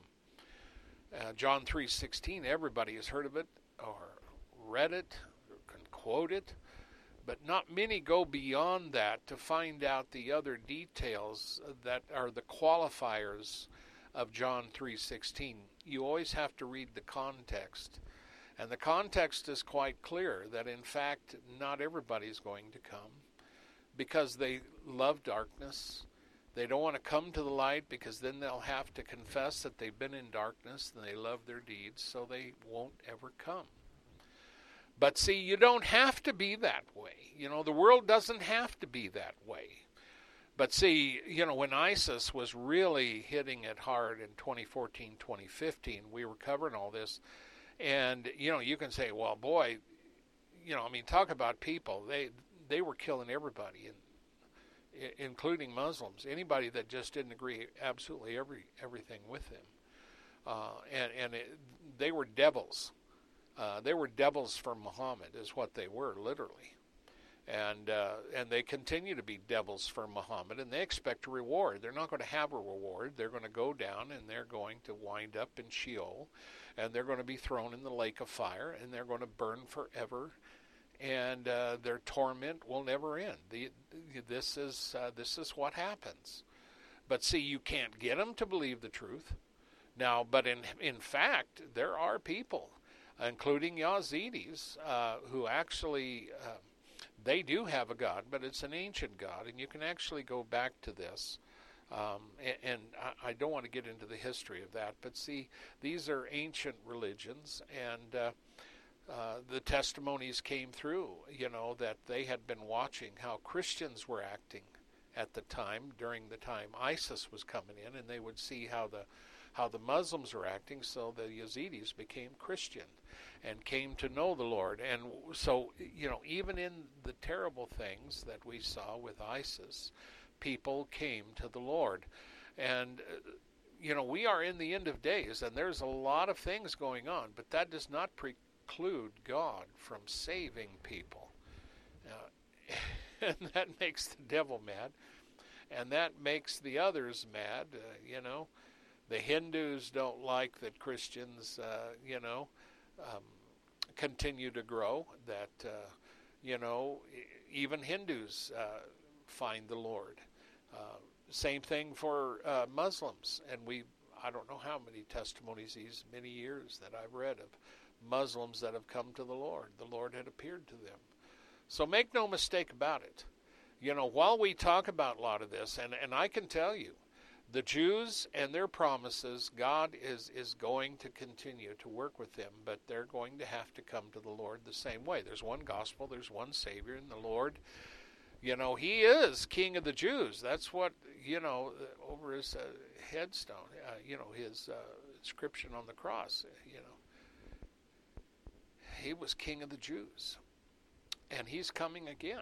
Uh, John three sixteen, everybody has heard of it, or read it, or can quote it. But not many go beyond that to find out the other details that are the qualifiers of John three sixteen. You always have to read the context. And the context is quite clear that, in fact, not everybody is going to come because they love darkness. They don't want to come to the light because then they'll have to confess that they've been in darkness and they love their deeds, so they won't ever come. But see, you don't have to be that way. You know, the world doesn't have to be that way. But see, you know, when ISIS was really hitting it hard in twenty fourteen, twenty fifteen, we were covering all this. And, you know, you can say, well, boy, you know, I mean, talk about people. They they were killing everybody, and, including Muslims. Anybody that just didn't agree absolutely every everything with them. Uh, and and it, they were devils. Uh, they were devils for Muhammad, is what they were, literally. And uh, and they continue to be devils for Muhammad, and they expect a reward. They're not going to have a reward. They're going to go down, and they're going to wind up in Sheol, and they're going to be thrown in the lake of fire, and they're going to burn forever, and uh, their torment will never end. The, this is uh, this is what happens. But see, you can't get them to believe the truth. Now, but in in fact, there are people, including Yazidis, uh, who actually, uh, they do have a God, but it's an ancient God, and you can actually go back to this. Um, and and I, I don't want to get into the history of that, but see, these are ancient religions, and uh, uh, the testimonies came through, you know, that they had been watching how Christians were acting at the time, during the time ISIS was coming in, and they would see how the how the Muslims were acting, so the Yazidis became Christian and came to know the Lord. And so, you know, even in the terrible things that we saw with ISIS, people came to the Lord. And, uh, you know, we are in the end of days, and there's a lot of things going on, but that does not preclude God from saving people. Uh, and that makes the devil mad, and that makes the others mad, uh, you know. The Hindus don't like that Christians, uh, you know, um, continue to grow, that, uh, you know, even Hindus uh, find the Lord. Uh, same thing for uh, Muslims. And we, I don't know how many testimonies these many years that I've read of Muslims that have come to the Lord. The Lord had appeared to them. So make no mistake about it. You know, while we talk about a lot of this, and, and I can tell you, the Jews and their promises, God is, is going to continue to work with them, but they're going to have to come to the Lord the same way. There's one gospel, there's one Savior, and the Lord, you know, He is King of the Jews. That's what, you know, over His uh, headstone, uh, you know, His uh, inscription on the cross, you know. He was King of the Jews, and He's coming again.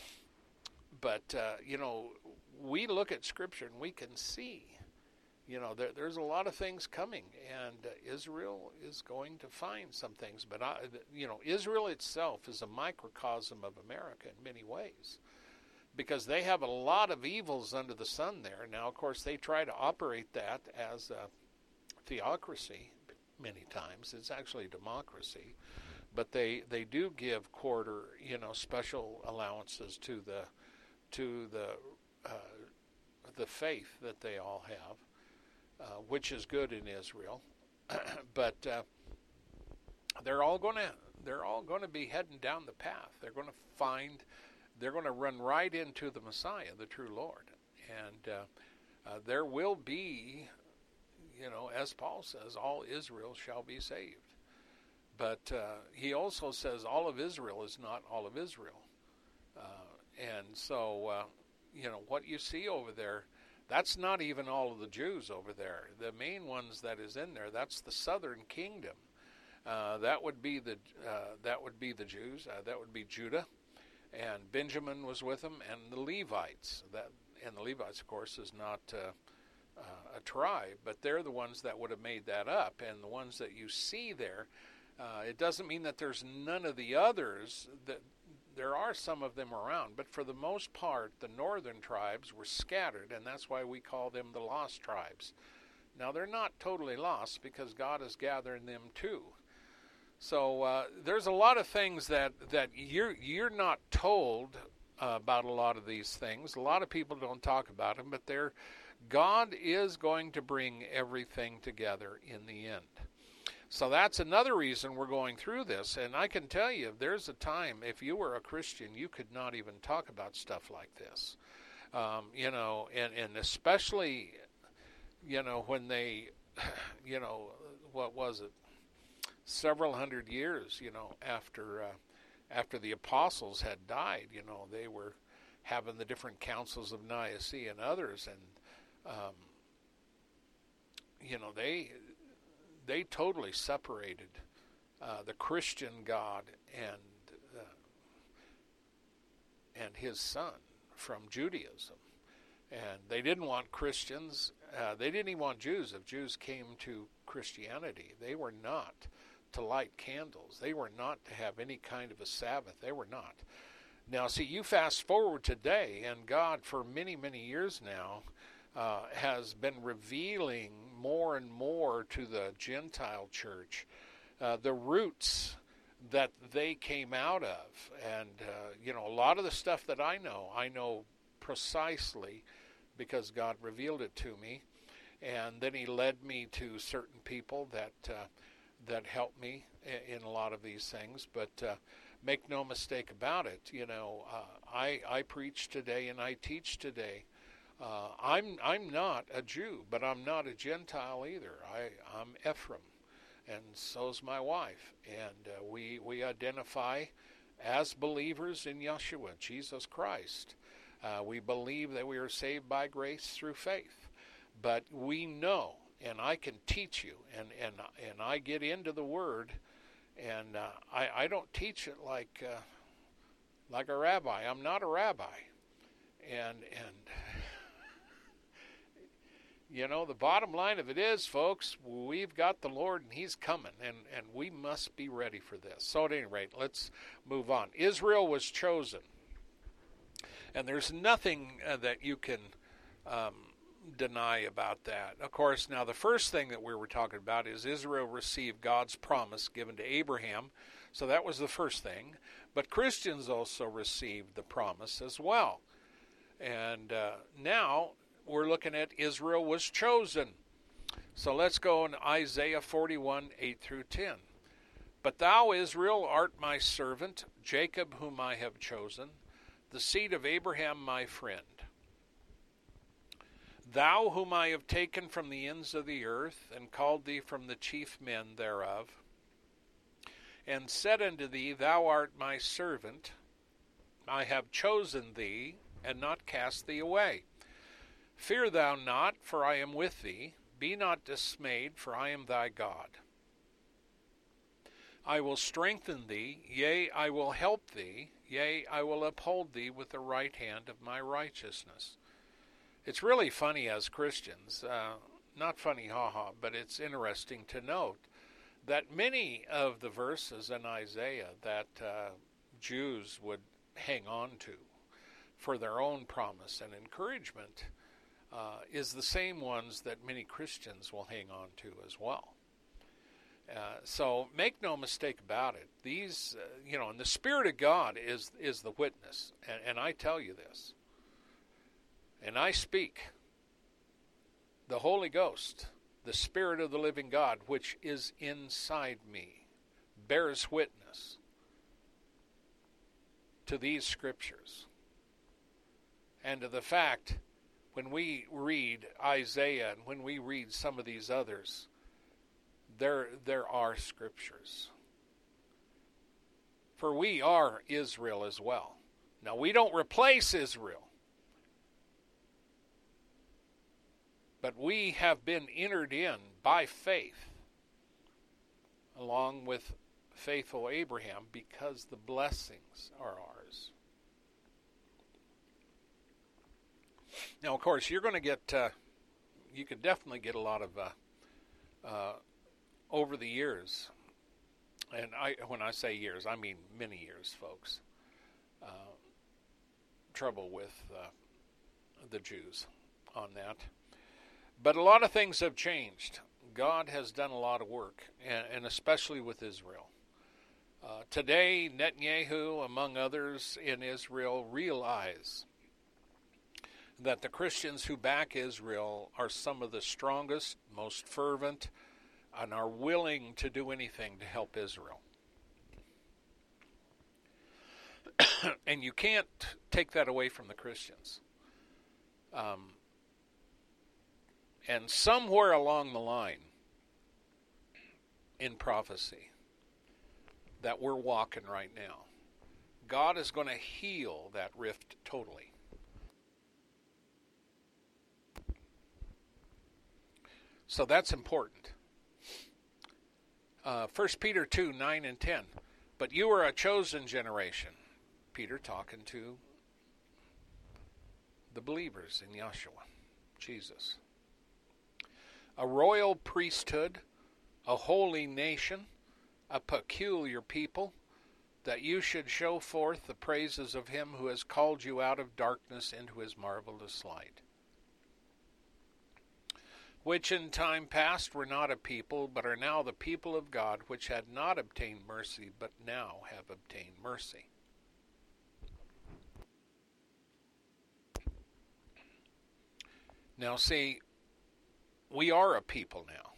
But, uh, you know, we look at Scripture and we can see, you know, there, there's a lot of things coming, and uh, Israel is going to find some things. But, I, you know, Israel itself is a microcosm of America in many ways, because they have a lot of evils under the sun there. Now, of course, they try to operate that as a theocracy many times. It's actually a democracy. but they, they do give quarter, you know, special allowances to the to the uh, the faith that they all have, uh, which is good in Israel. But uh, they're all going to they're all going to be heading down the path. They're going to find they're going to run right into the Messiah, the true Lord, and uh, uh, there will be, you know, as Paul says, all Israel shall be saved. But uh, he also says all of Israel is not all of Israel. Uh, and so, uh, you know, what you see over there, that's not even all of the Jews over there. The main ones that is in there, that's the southern kingdom. Uh, that would be the uh, that would be the Jews. Uh, that would be Judah, and Benjamin was with them, and the Levites. That and the Levites, of course, is not uh, uh, a tribe, but they're the ones that would have made that up. And the ones that you see there, uh, it doesn't mean that there's none of the others. That there are some of them around, but for the most part, the northern tribes were scattered, and that's why we call them the lost tribes. Now, they're not totally lost because God is gathering them too. So uh, there's a lot of things that, that you're you're not told uh, about a lot of these things. A lot of people don't talk about them, but they're, God is going to bring everything together in the end. So that's another reason we're going through this. And I can tell you, there's a time, if you were a Christian, you could not even talk about stuff like this. Um, you know, and, and especially, you know, when they, you know, what was it? Several hundred years, you know, after uh, after the apostles had died, you know, they were having the different councils of Nicaea and others, and um, you know, they they totally separated uh, the Christian God and uh, and His Son from Judaism, and they didn't want Christians. Uh, they didn't even want Jews. If Jews came to Christianity, they were not to light candles. They were not to have any kind of a Sabbath. They were not. Now, see, you fast forward today, and God, for many, many years now, uh, has been revealing more and more to the Gentile church uh, the roots that they came out of. And, uh, you know, a lot of the stuff that I know, I know precisely because God revealed it to me. And then He led me to certain people that uh, that helped me in a lot of these things. But uh, make no mistake about it, you know, uh, I I preach today and I teach today. Uh, I'm I'm not a Jew, but I'm not a Gentile either. I I'm Ephraim, and so's my wife, and uh, we we identify as believers in Yeshua, Jesus Christ. Uh, we believe that we are saved by grace through faith, but we know. And I can teach you, and, and and I get into the Word, and uh, I I don't teach it like uh, like a rabbi. I'm not a rabbi, and and you know, the bottom line of it is, folks, we've got the Lord, and He's coming, and and we must be ready for this. So at any rate, let's move on. Israel was chosen, and there's nothing uh, that you can Um, deny about that. Of course, now the first thing that we were talking about is Israel received God's promise given to Abraham. So that was the first thing. But Christians also received the promise as well. And uh, now we're looking at Israel was chosen. So let's go in Isaiah forty-one, eight through ten. But thou, Israel, art my servant, Jacob whom I have chosen, the seed of Abraham my friend. Thou whom I have taken from the ends of the earth, and called thee from the chief men thereof, and said unto thee, Thou art my servant, I have chosen thee, and not cast thee away. Fear thou not, for I am with thee. Be not dismayed, for I am thy God. I will strengthen thee, yea, I will help thee, yea, I will uphold thee with the right hand of my righteousness. It's really funny as Christians, uh, not funny, haha, but it's interesting to note that many of the verses in Isaiah that uh, Jews would hang on to for their own promise and encouragement uh, is the same ones that many Christians will hang on to as well. Uh, so make no mistake about it. These, uh, you know, and the Spirit of God is is the witness. And, and I tell you this, and I speak, the Holy Ghost, the Spirit of the living God, which is inside me, bears witness to these scriptures and to the fact when we read Isaiah and when we read some of these others, there there are scriptures. For we are Israel as well. Now, we don't replace Israel, but we have been entered in by faith along with faithful Abraham because the blessings are ours. Now, of course, you're going to get, uh, you can definitely get a lot of, uh, uh, over the years, and I, when I say years, I mean many years, folks, uh, trouble with uh, the Jews on that. But a lot of things have changed. God has done a lot of work, and, and especially with Israel. Uh, today, Netanyahu, among others in Israel, realize that the Christians who back Israel are some of the strongest, most fervent, and are willing to do anything to help Israel. And you can't take that away from the Christians. Um, and somewhere along the line in prophecy that we're walking right now, God is going to heal that rift totally. So that's important. Uh, First Peter two, nine and ten. But you are a chosen generation. Peter talking to the believers in Yeshua, Jesus. A royal priesthood, a holy nation, a peculiar people, that you should show forth the praises of him who has called you out of darkness into his marvelous light, which in time past were not a people, but are now the people of God, which had not obtained mercy, but now have obtained mercy. Now see, we are a people now.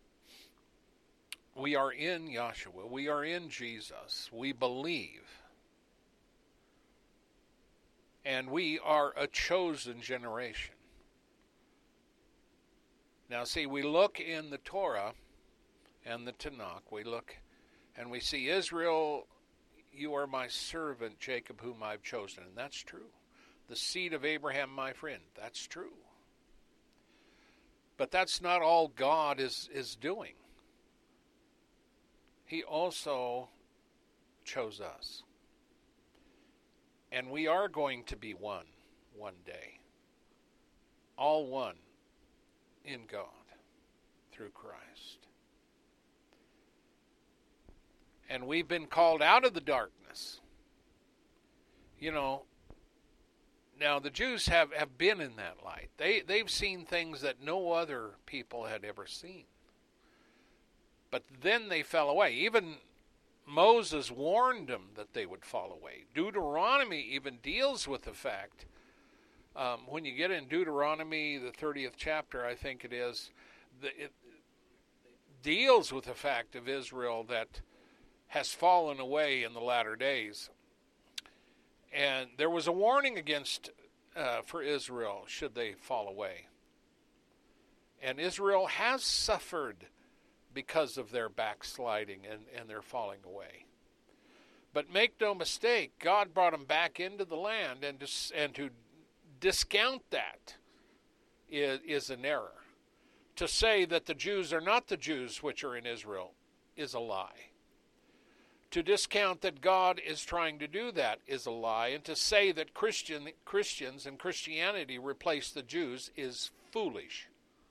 We are in Yeshua. We are in Jesus. We believe. And we are a chosen generation. Now see, we look in the Torah and the Tanakh, we look and we see Israel, you are my servant, Jacob, whom I've chosen. And that's true. The seed of Abraham, my friend, that's true. But that's not all God is, is doing. He also chose us. And we are going to be one, one day. All one in God through Christ. And we've been called out of the darkness. You know, now the Jews have, have been in that light. They, they've seen things that no other people had ever seen. But then they fell away. Even Moses warned them that they would fall away. Deuteronomy even deals with the fact, um, when you get in Deuteronomy, the thirtieth chapter, I think it is, the, it deals with the fact of Israel that has fallen away in the latter days. And there was a warning against, uh, for Israel, should they fall away. And Israel has suffered because of their backsliding and, and their falling away. But make no mistake, God brought them back into the land, and to, and to discount that is, is an error. To say that the Jews are not the Jews which are in Israel is a lie. To discount that God is trying to do that is a lie. And to say that Christian Christians and Christianity replace the Jews is foolish.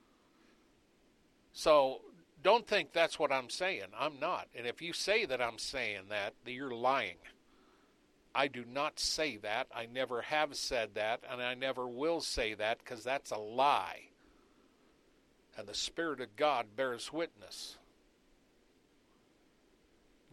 So don't think that's what I'm saying. I'm not. And if you say that I'm saying that, you're lying. I do not say that. I never have said that, and I never will say that, because that's a lie. And the Spirit of God bears witness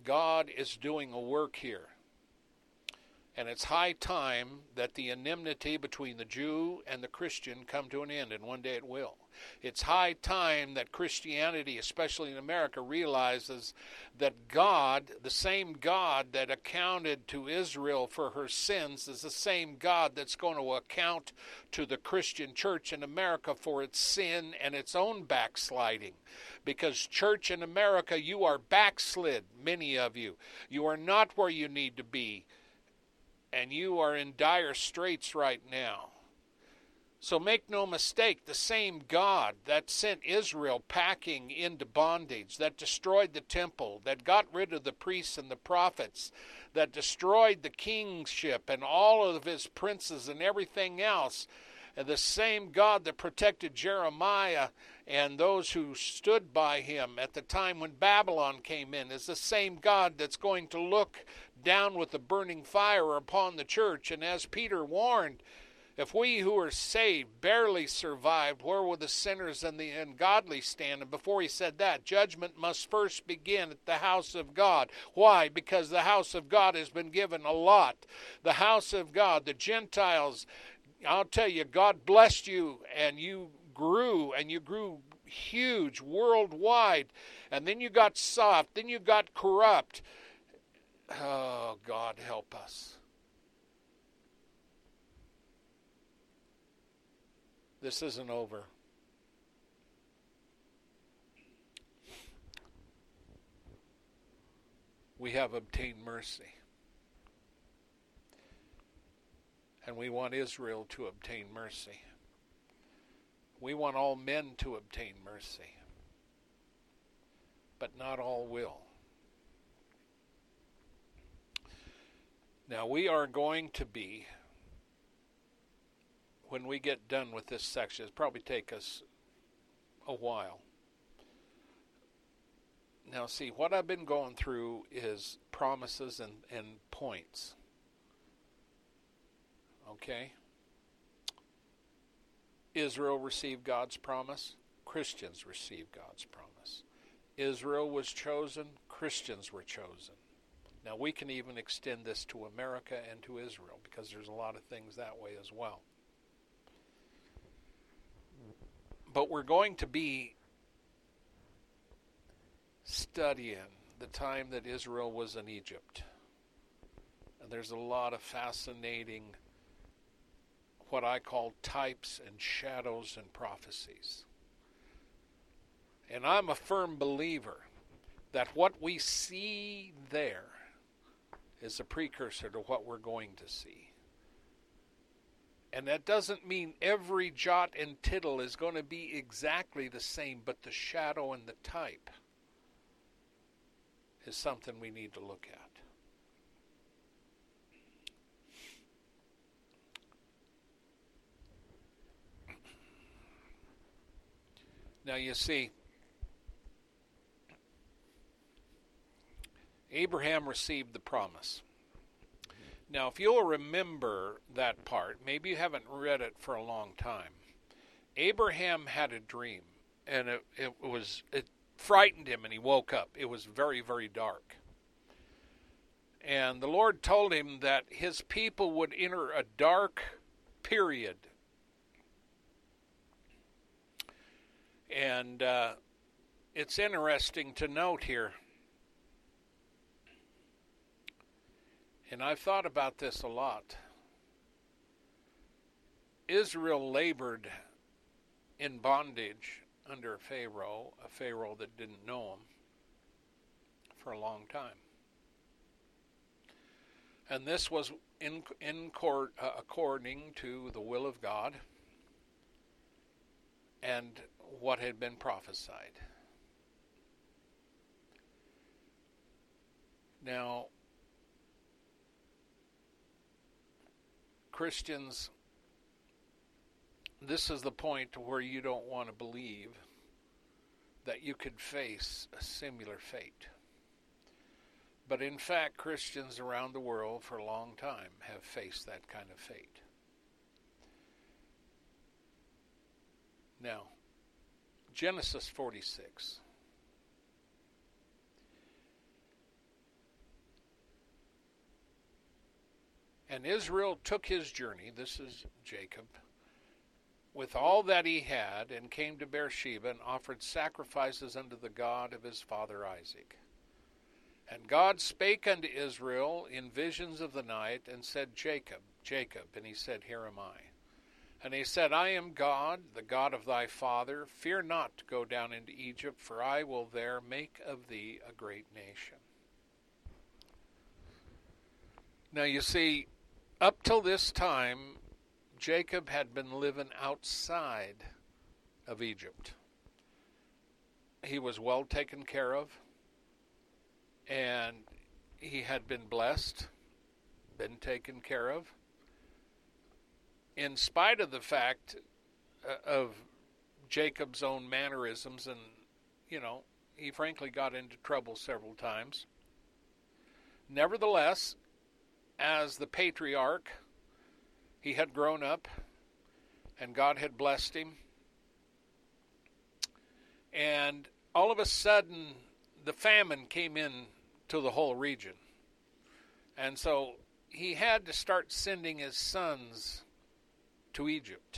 God is doing a work here. And it's high time that the enmity between the Jew and the Christian come to an end, and one day it will. It's high time that Christianity, especially in America, realizes that God, the same God that accounted to Israel for her sins, is the same God that's going to account to the Christian church in America for its sin and its own backsliding. Because church in America, you are backslid, many of you. You are not where you need to be. And you are in dire straits right now. So make no mistake, the same God that sent Israel packing into bondage, that destroyed the temple, that got rid of the priests and the prophets, that destroyed the kingship and all of his princes and everything else, and the same God that protected Jeremiah and those who stood by him at the time when Babylon came in is the same God that's going to look down with the burning fire upon the church. And as Peter warned, if we who are saved barely survived, where will the sinners and the ungodly stand? And before he said that, judgment must first begin at the house of God. Why? Because the house of God has been given a lot. The house of God, the Gentiles, I'll tell you, God blessed you, and you grew, and you grew huge worldwide. And then you got soft, then you got corrupt. Oh, God help us. This isn't over. We have obtained mercy. And we want Israel to obtain mercy. We want all men to obtain mercy. But not all will. Now we are going to be, when we get done with this section, it'll probably take us a while. Now see, what I've been going through is promises and, and points. Okay? Israel received God's promise. Christians received God's promise. Israel was chosen. Christians were chosen. Now we can even extend this to America and to Israel, because there's a lot of things that way as well. But we're going to be studying the time that Israel was in Egypt. And there's a lot of fascinating, what I call types and shadows and prophecies. And I'm a firm believer that what we see there is a precursor to what we're going to see. And that doesn't mean every jot and tittle is going to be exactly the same, but the shadow and the type is something we need to look at. Now you see, Abraham received the promise. Now, if you'll remember that part, maybe you haven't read it for a long time. Abraham had a dream, and it, it was it frightened him, and he woke up. It was very, very dark. And the Lord told him that his people would enter a dark period. And uh, it's interesting to note here, and I've thought about this a lot. Israel labored in bondage under Pharaoh, a Pharaoh that didn't know him, for a long time. And this was in, in court, uh, according to the will of God and what had been prophesied. Now, Christians, this is the point where you don't want to believe that you could face a similar fate. But in fact, Christians around the world for a long time have faced that kind of fate. Now, Genesis forty-six. And Israel took his journey, this is Jacob, with all that he had, and came to Beersheba, and offered sacrifices unto the God of his father Isaac. And God spake unto Israel in visions of the night, and said, Jacob, Jacob. And he said, Here am I. And he said, I am God, the God of thy father. Fear not to go down into Egypt, for I will there make of thee a great nation. Now you see, up till this time, Jacob had been living outside of Egypt. He was well taken care of, and he had been blessed, been taken care of, in spite of the fact of Jacob's own mannerisms, and, you know, he frankly got into trouble several times. Nevertheless, as the patriarch, he had grown up, and God had blessed him. And all of a sudden, the famine came in to the whole region. And so he had to start sending his sons to Egypt.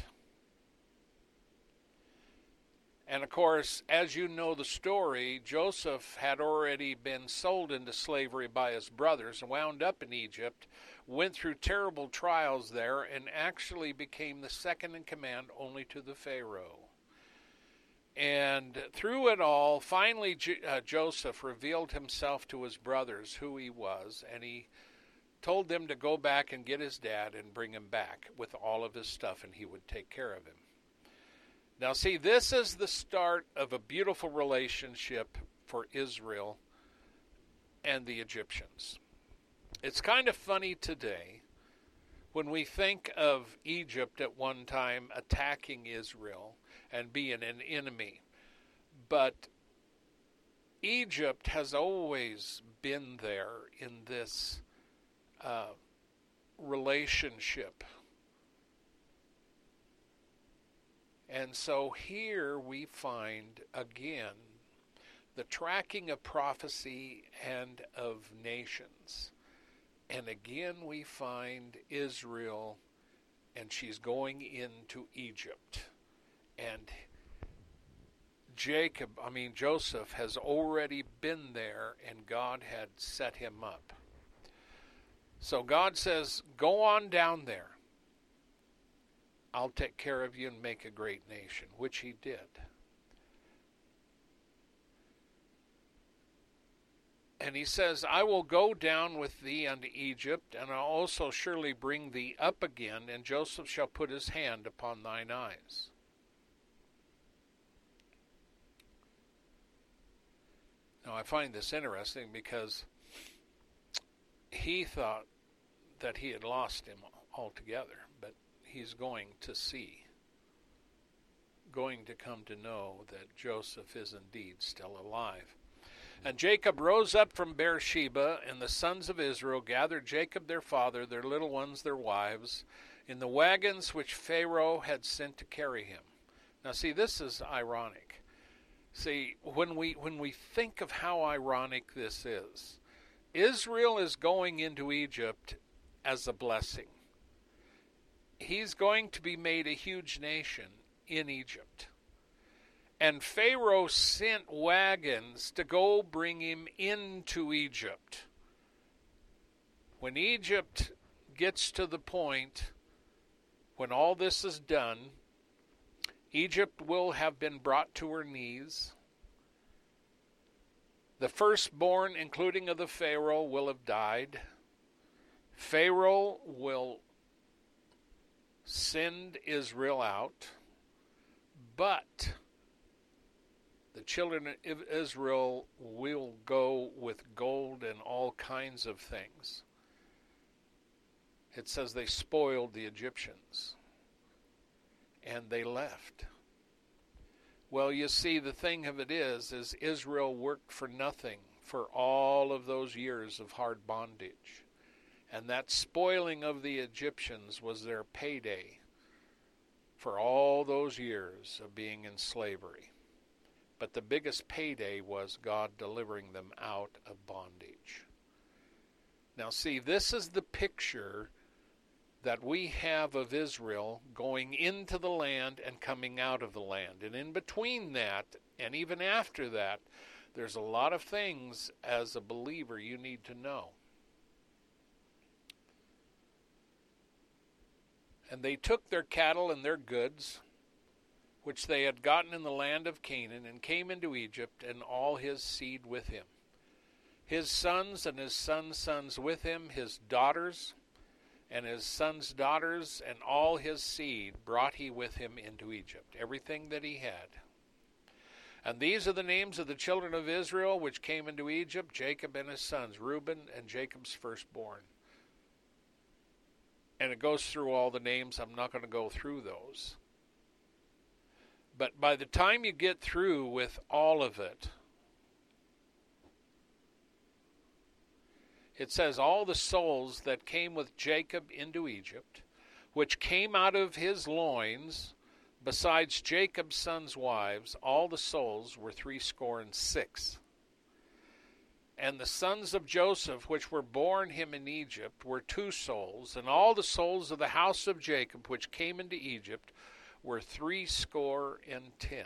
And of course, as you know the story, Joseph had already been sold into slavery by his brothers and wound up in Egypt, went through terrible trials there, and actually became the second in command only to the Pharaoh. And through it all, finally J- uh, Joseph revealed himself to his brothers who he was, and he told them to go back and get his dad and bring him back with all of his stuff, and he would take care of him. Now see, this is the start of a beautiful relationship for Israel and the Egyptians. It's kind of funny today when we think of Egypt at one time attacking Israel and being an enemy. But Egypt has always been there in this uh, relationship. And so here we find again the tracking of prophecy and of nations. And again we find Israel, and she's going into Egypt. And Jacob, I mean Joseph, has already been there, and God had set him up. So God says, go on down there. I'll take care of you and make a great nation, which he did. And he says, I will go down with thee unto Egypt, and I'll also surely bring thee up again, and Joseph shall put his hand upon thine eyes. Now I find this interesting because he thought that he had lost him altogether, but he's going to see, going to come to know that Joseph is indeed still alive. And Jacob rose up from Beersheba, and the sons of Israel gathered Jacob their father, their little ones, their wives, in the wagons which Pharaoh had sent to carry him. Now see, this is ironic. See, when we when we think of how ironic this is, Israel is going into Egypt as a blessing. He's going to be made a huge nation in Egypt. And Pharaoh sent wagons to go bring him into Egypt. When Egypt gets to the point when all this is done, Egypt will have been brought to her knees. The firstborn, including of the Pharaoh, will have died. Pharaoh will send Israel out, but the children of Israel will go with gold and all kinds of things. It says they spoiled the Egyptians, and they left. Well, you see, the thing of it is, is Israel worked for nothing for all of those years of hard bondage. And that spoiling of the Egyptians was their payday for all those years of being in slavery. But the biggest payday was God delivering them out of bondage. Now see, this is the picture that we have of Israel going into the land and coming out of the land. And in between that, and even after that, there's a lot of things as a believer you need to know. And they took their cattle and their goods, which they had gotten in the land of Canaan, and came into Egypt, and all his seed with him. His sons and his sons' sons with him, his daughters and his sons' daughters, and all his seed brought he with him into Egypt, everything that he had. And these are the names of the children of Israel which came into Egypt, Jacob and his sons, Reuben and Jacob's firstborn. And it goes through all the names. I'm not going to go through those. But by the time you get through with all of it, it says, all the souls that came with Jacob into Egypt, which came out of his loins, besides Jacob's sons' wives, all the souls were threescore and six. And the sons of Joseph, which were born him in Egypt, were two souls, and all the souls of the house of Jacob, which came into Egypt, were threescore and ten.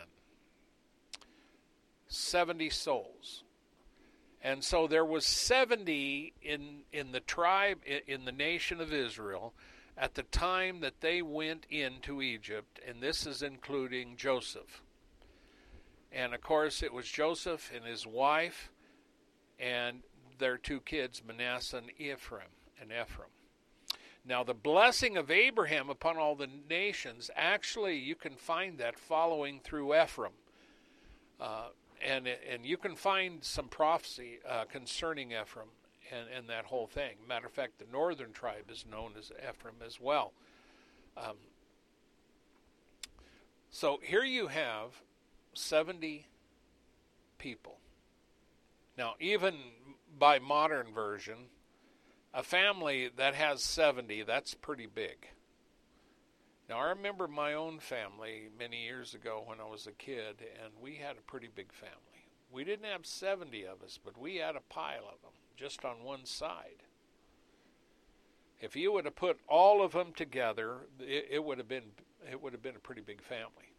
Seventy souls. And so there was seventy in, in the tribe, in the nation of Israel, at the time that they went into Egypt, and this is including Joseph. And of course it was Joseph and his wife, and their two kids, Manasseh and Ephraim, and Ephraim. Now the blessing of Abraham upon all the nations, actually you can find that following through Ephraim. Uh, and and you can find some prophecy uh, concerning Ephraim and, and that whole thing. Matter of fact, the northern tribe is known as Ephraim as well. Um, so here you have seventy people. Now, even by modern version, a family that has seventy, that's pretty big. Now, I remember my own family many years ago when I was a kid, and we had a pretty big family. We didn't have seventy of us, but we had a pile of them just on one side. If you would have put all of them together, it, it would have been it would have been a pretty big family.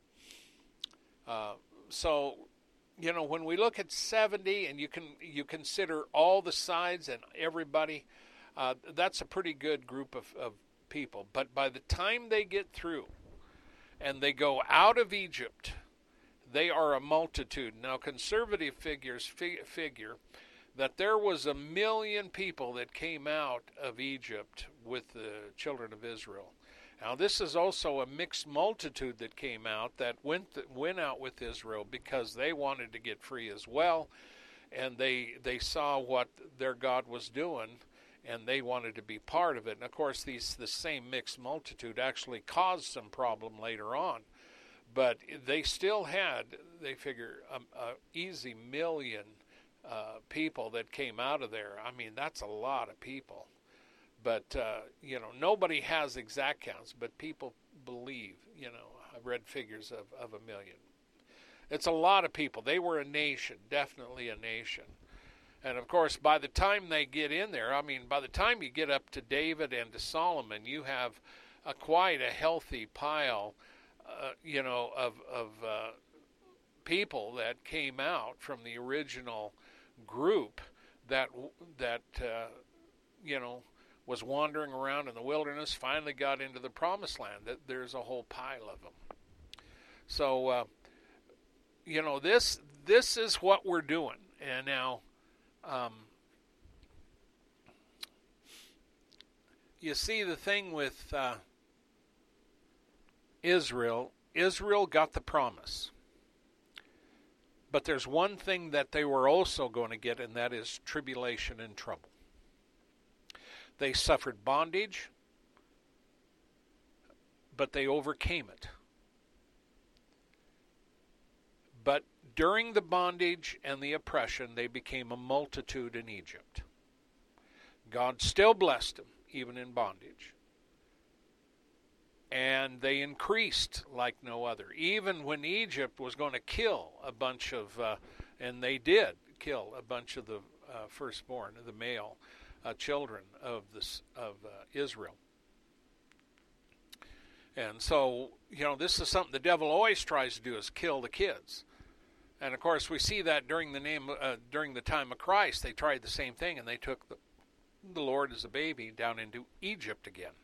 Uh, so, you know, when we look at seventy, and you can you consider all the sides and everybody, uh, that's a pretty good group of, of people. But by the time they get through and they go out of Egypt, they are a multitude. Now, conservative figures fi- figure that there was a million people that came out of Egypt with the children of Israel. Now, this is also a mixed multitude that came out that went went out with Israel because they wanted to get free as well, and they they saw what their God was doing, and they wanted to be part of it. And of course, these the same mixed multitude actually caused some problem later on, but they still had, they figure, a, a easy million uh, people that came out of there. I mean, that's a lot of people. But, uh, you know, nobody has exact counts, but people believe, you know, I've read figures of, of a million. It's a lot of people. They were a nation, definitely a nation. And, of course, by the time they get in there, I mean, by the time you get up to David and to Solomon, you have a, quite a healthy pile, uh, you know, of, of uh, people that came out from the original group that, that uh, you know, was wandering around in the wilderness, finally got into the promised land. That there's a whole pile of them. So, uh, you know, this this is what we're doing. And now, um, you see the thing with uh, Israel, Israel got the promise. But there's one thing that they were also going to get, and that is tribulation and trouble. They suffered bondage, but they overcame it. But during the bondage and the oppression, they became a multitude in Egypt. God still blessed them, even in bondage. And they increased like no other. Even when Egypt was going to kill a bunch of, uh, and they did kill a bunch of the uh, firstborn, the male, Uh, children of this of uh, Israel. And so, you know, this is something the devil always tries to do, is kill the kids. And of course, we see that during the name uh, during the time of Christ, they tried the same thing, and they took the, the Lord as a baby down into Egypt again.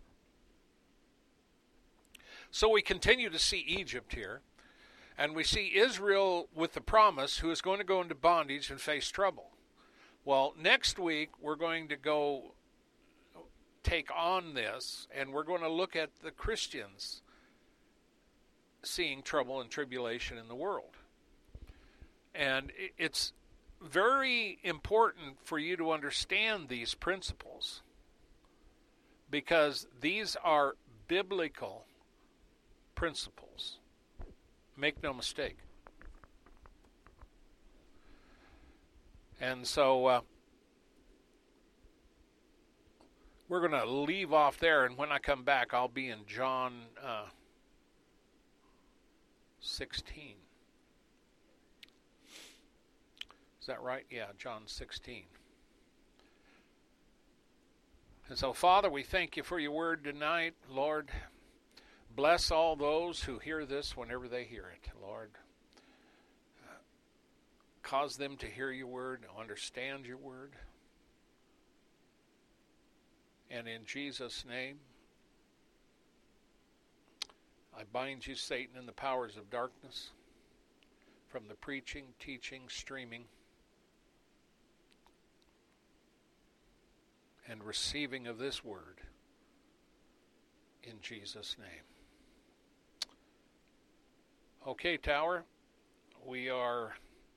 So we continue to see Egypt here, and we see Israel with the promise, who is going to go into bondage and face trouble. Well, next week we're going to go take on this, and we're going to look at the Christians seeing trouble and tribulation in the world. And it's very important for you to understand these principles, because these are biblical principles. Make no mistake. And so uh, we're going to leave off there, and when I come back, I'll be in John uh, sixteen. Is that right? Yeah, John sixteen. And so, Father, we thank you for your word tonight. Lord, bless all those who hear this whenever they hear it, Lord. Uh, cause them to hear your word, understand your word. And in Jesus' name, I bind you, Satan, and the powers of darkness from the preaching, teaching, streaming, and receiving of this word in Jesus' name. Okay, Tower, we are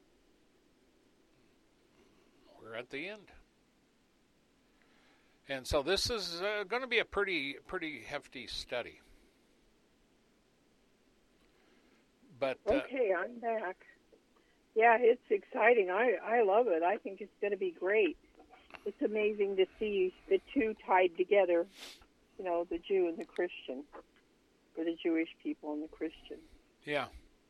we're at the end. And so this is uh, going to be a pretty pretty hefty study. But uh, okay, I'm back. Yeah, it's exciting. I, I love it. I think it's going to be great. It's amazing to see the two tied together, you know, the Jew and the Christian, or the Jewish people and the Christian. Yeah.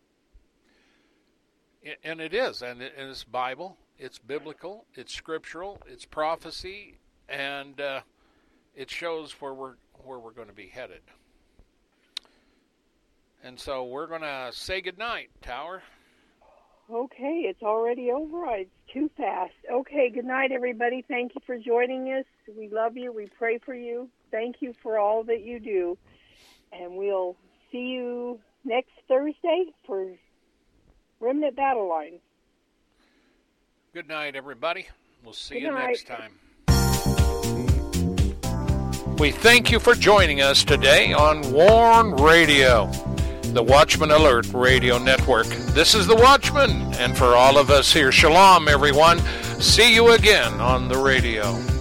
And it is, and it's Bible, it's biblical, it's scriptural, it's prophecy, and uh, it shows where we're where we're going to be headed. And so we're going to say goodnight, Tower. Okay, it's already over. It's too fast. Okay, good night, everybody. Thank you for joining us. We love you. We pray for you. Thank you for all that you do. And we'll see you next Thursday for Remnant Battle Line. Good night, everybody. We'll see Good you night. next time. We thank you for joining us today on Warn Radio, the Watchman Alert Radio Network. This is the Watchman, and for all of us here, shalom, everyone. See you again on the radio.